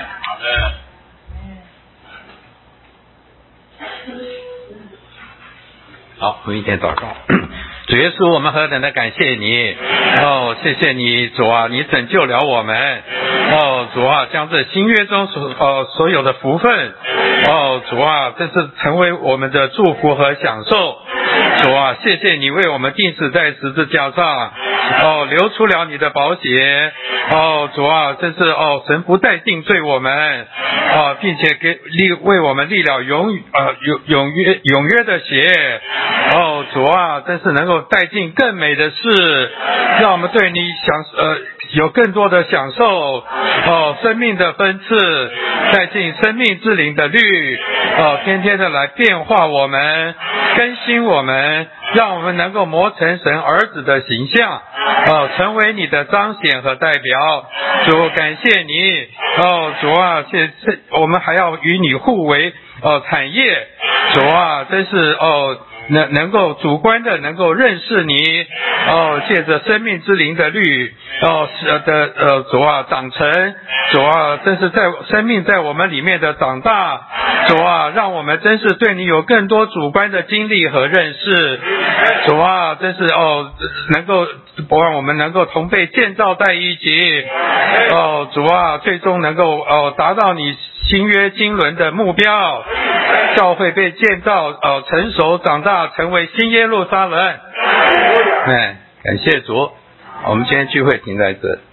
好，我们一天祷告。主耶稣，我们何等的感谢你哦！谢谢你，主啊，你拯救了我们哦！主啊，将这新约中所哦所有的福分哦，主啊，这是成为我们的祝福和享受。主啊，谢谢你为我们钉死在十字架上哦，流出了你的宝血哦，主啊，真是哦，神不再定罪我们哦，并且给立为我们立了永呃永永约永约的血哦，主啊，真是能够带进更美的事，让我们对你享呃有更多的享受哦，生命的分赐，带进生命之灵的律哦，天天的来变化我们，更新我们，让我们能够磨成神儿子的形象哦，成为你的彰显和代表。主，感谢你哦，主啊，谢我们还要与你互为哦产业。主啊，真是哦能能够主观的能够认识你，哦，借着生命之灵的律，哦是的呃主啊长成，主啊真是在生命在我们里面的长大，主啊让我们真是对你有更多主观的经历和认识，主啊真是哦能够让我们能够同被建造在一起，哦主啊最终能够哦达到你新约经纶的目标，教会被建造呃成熟长大，成为新耶路撒冷。哎，感谢主，我们今天聚会停在这。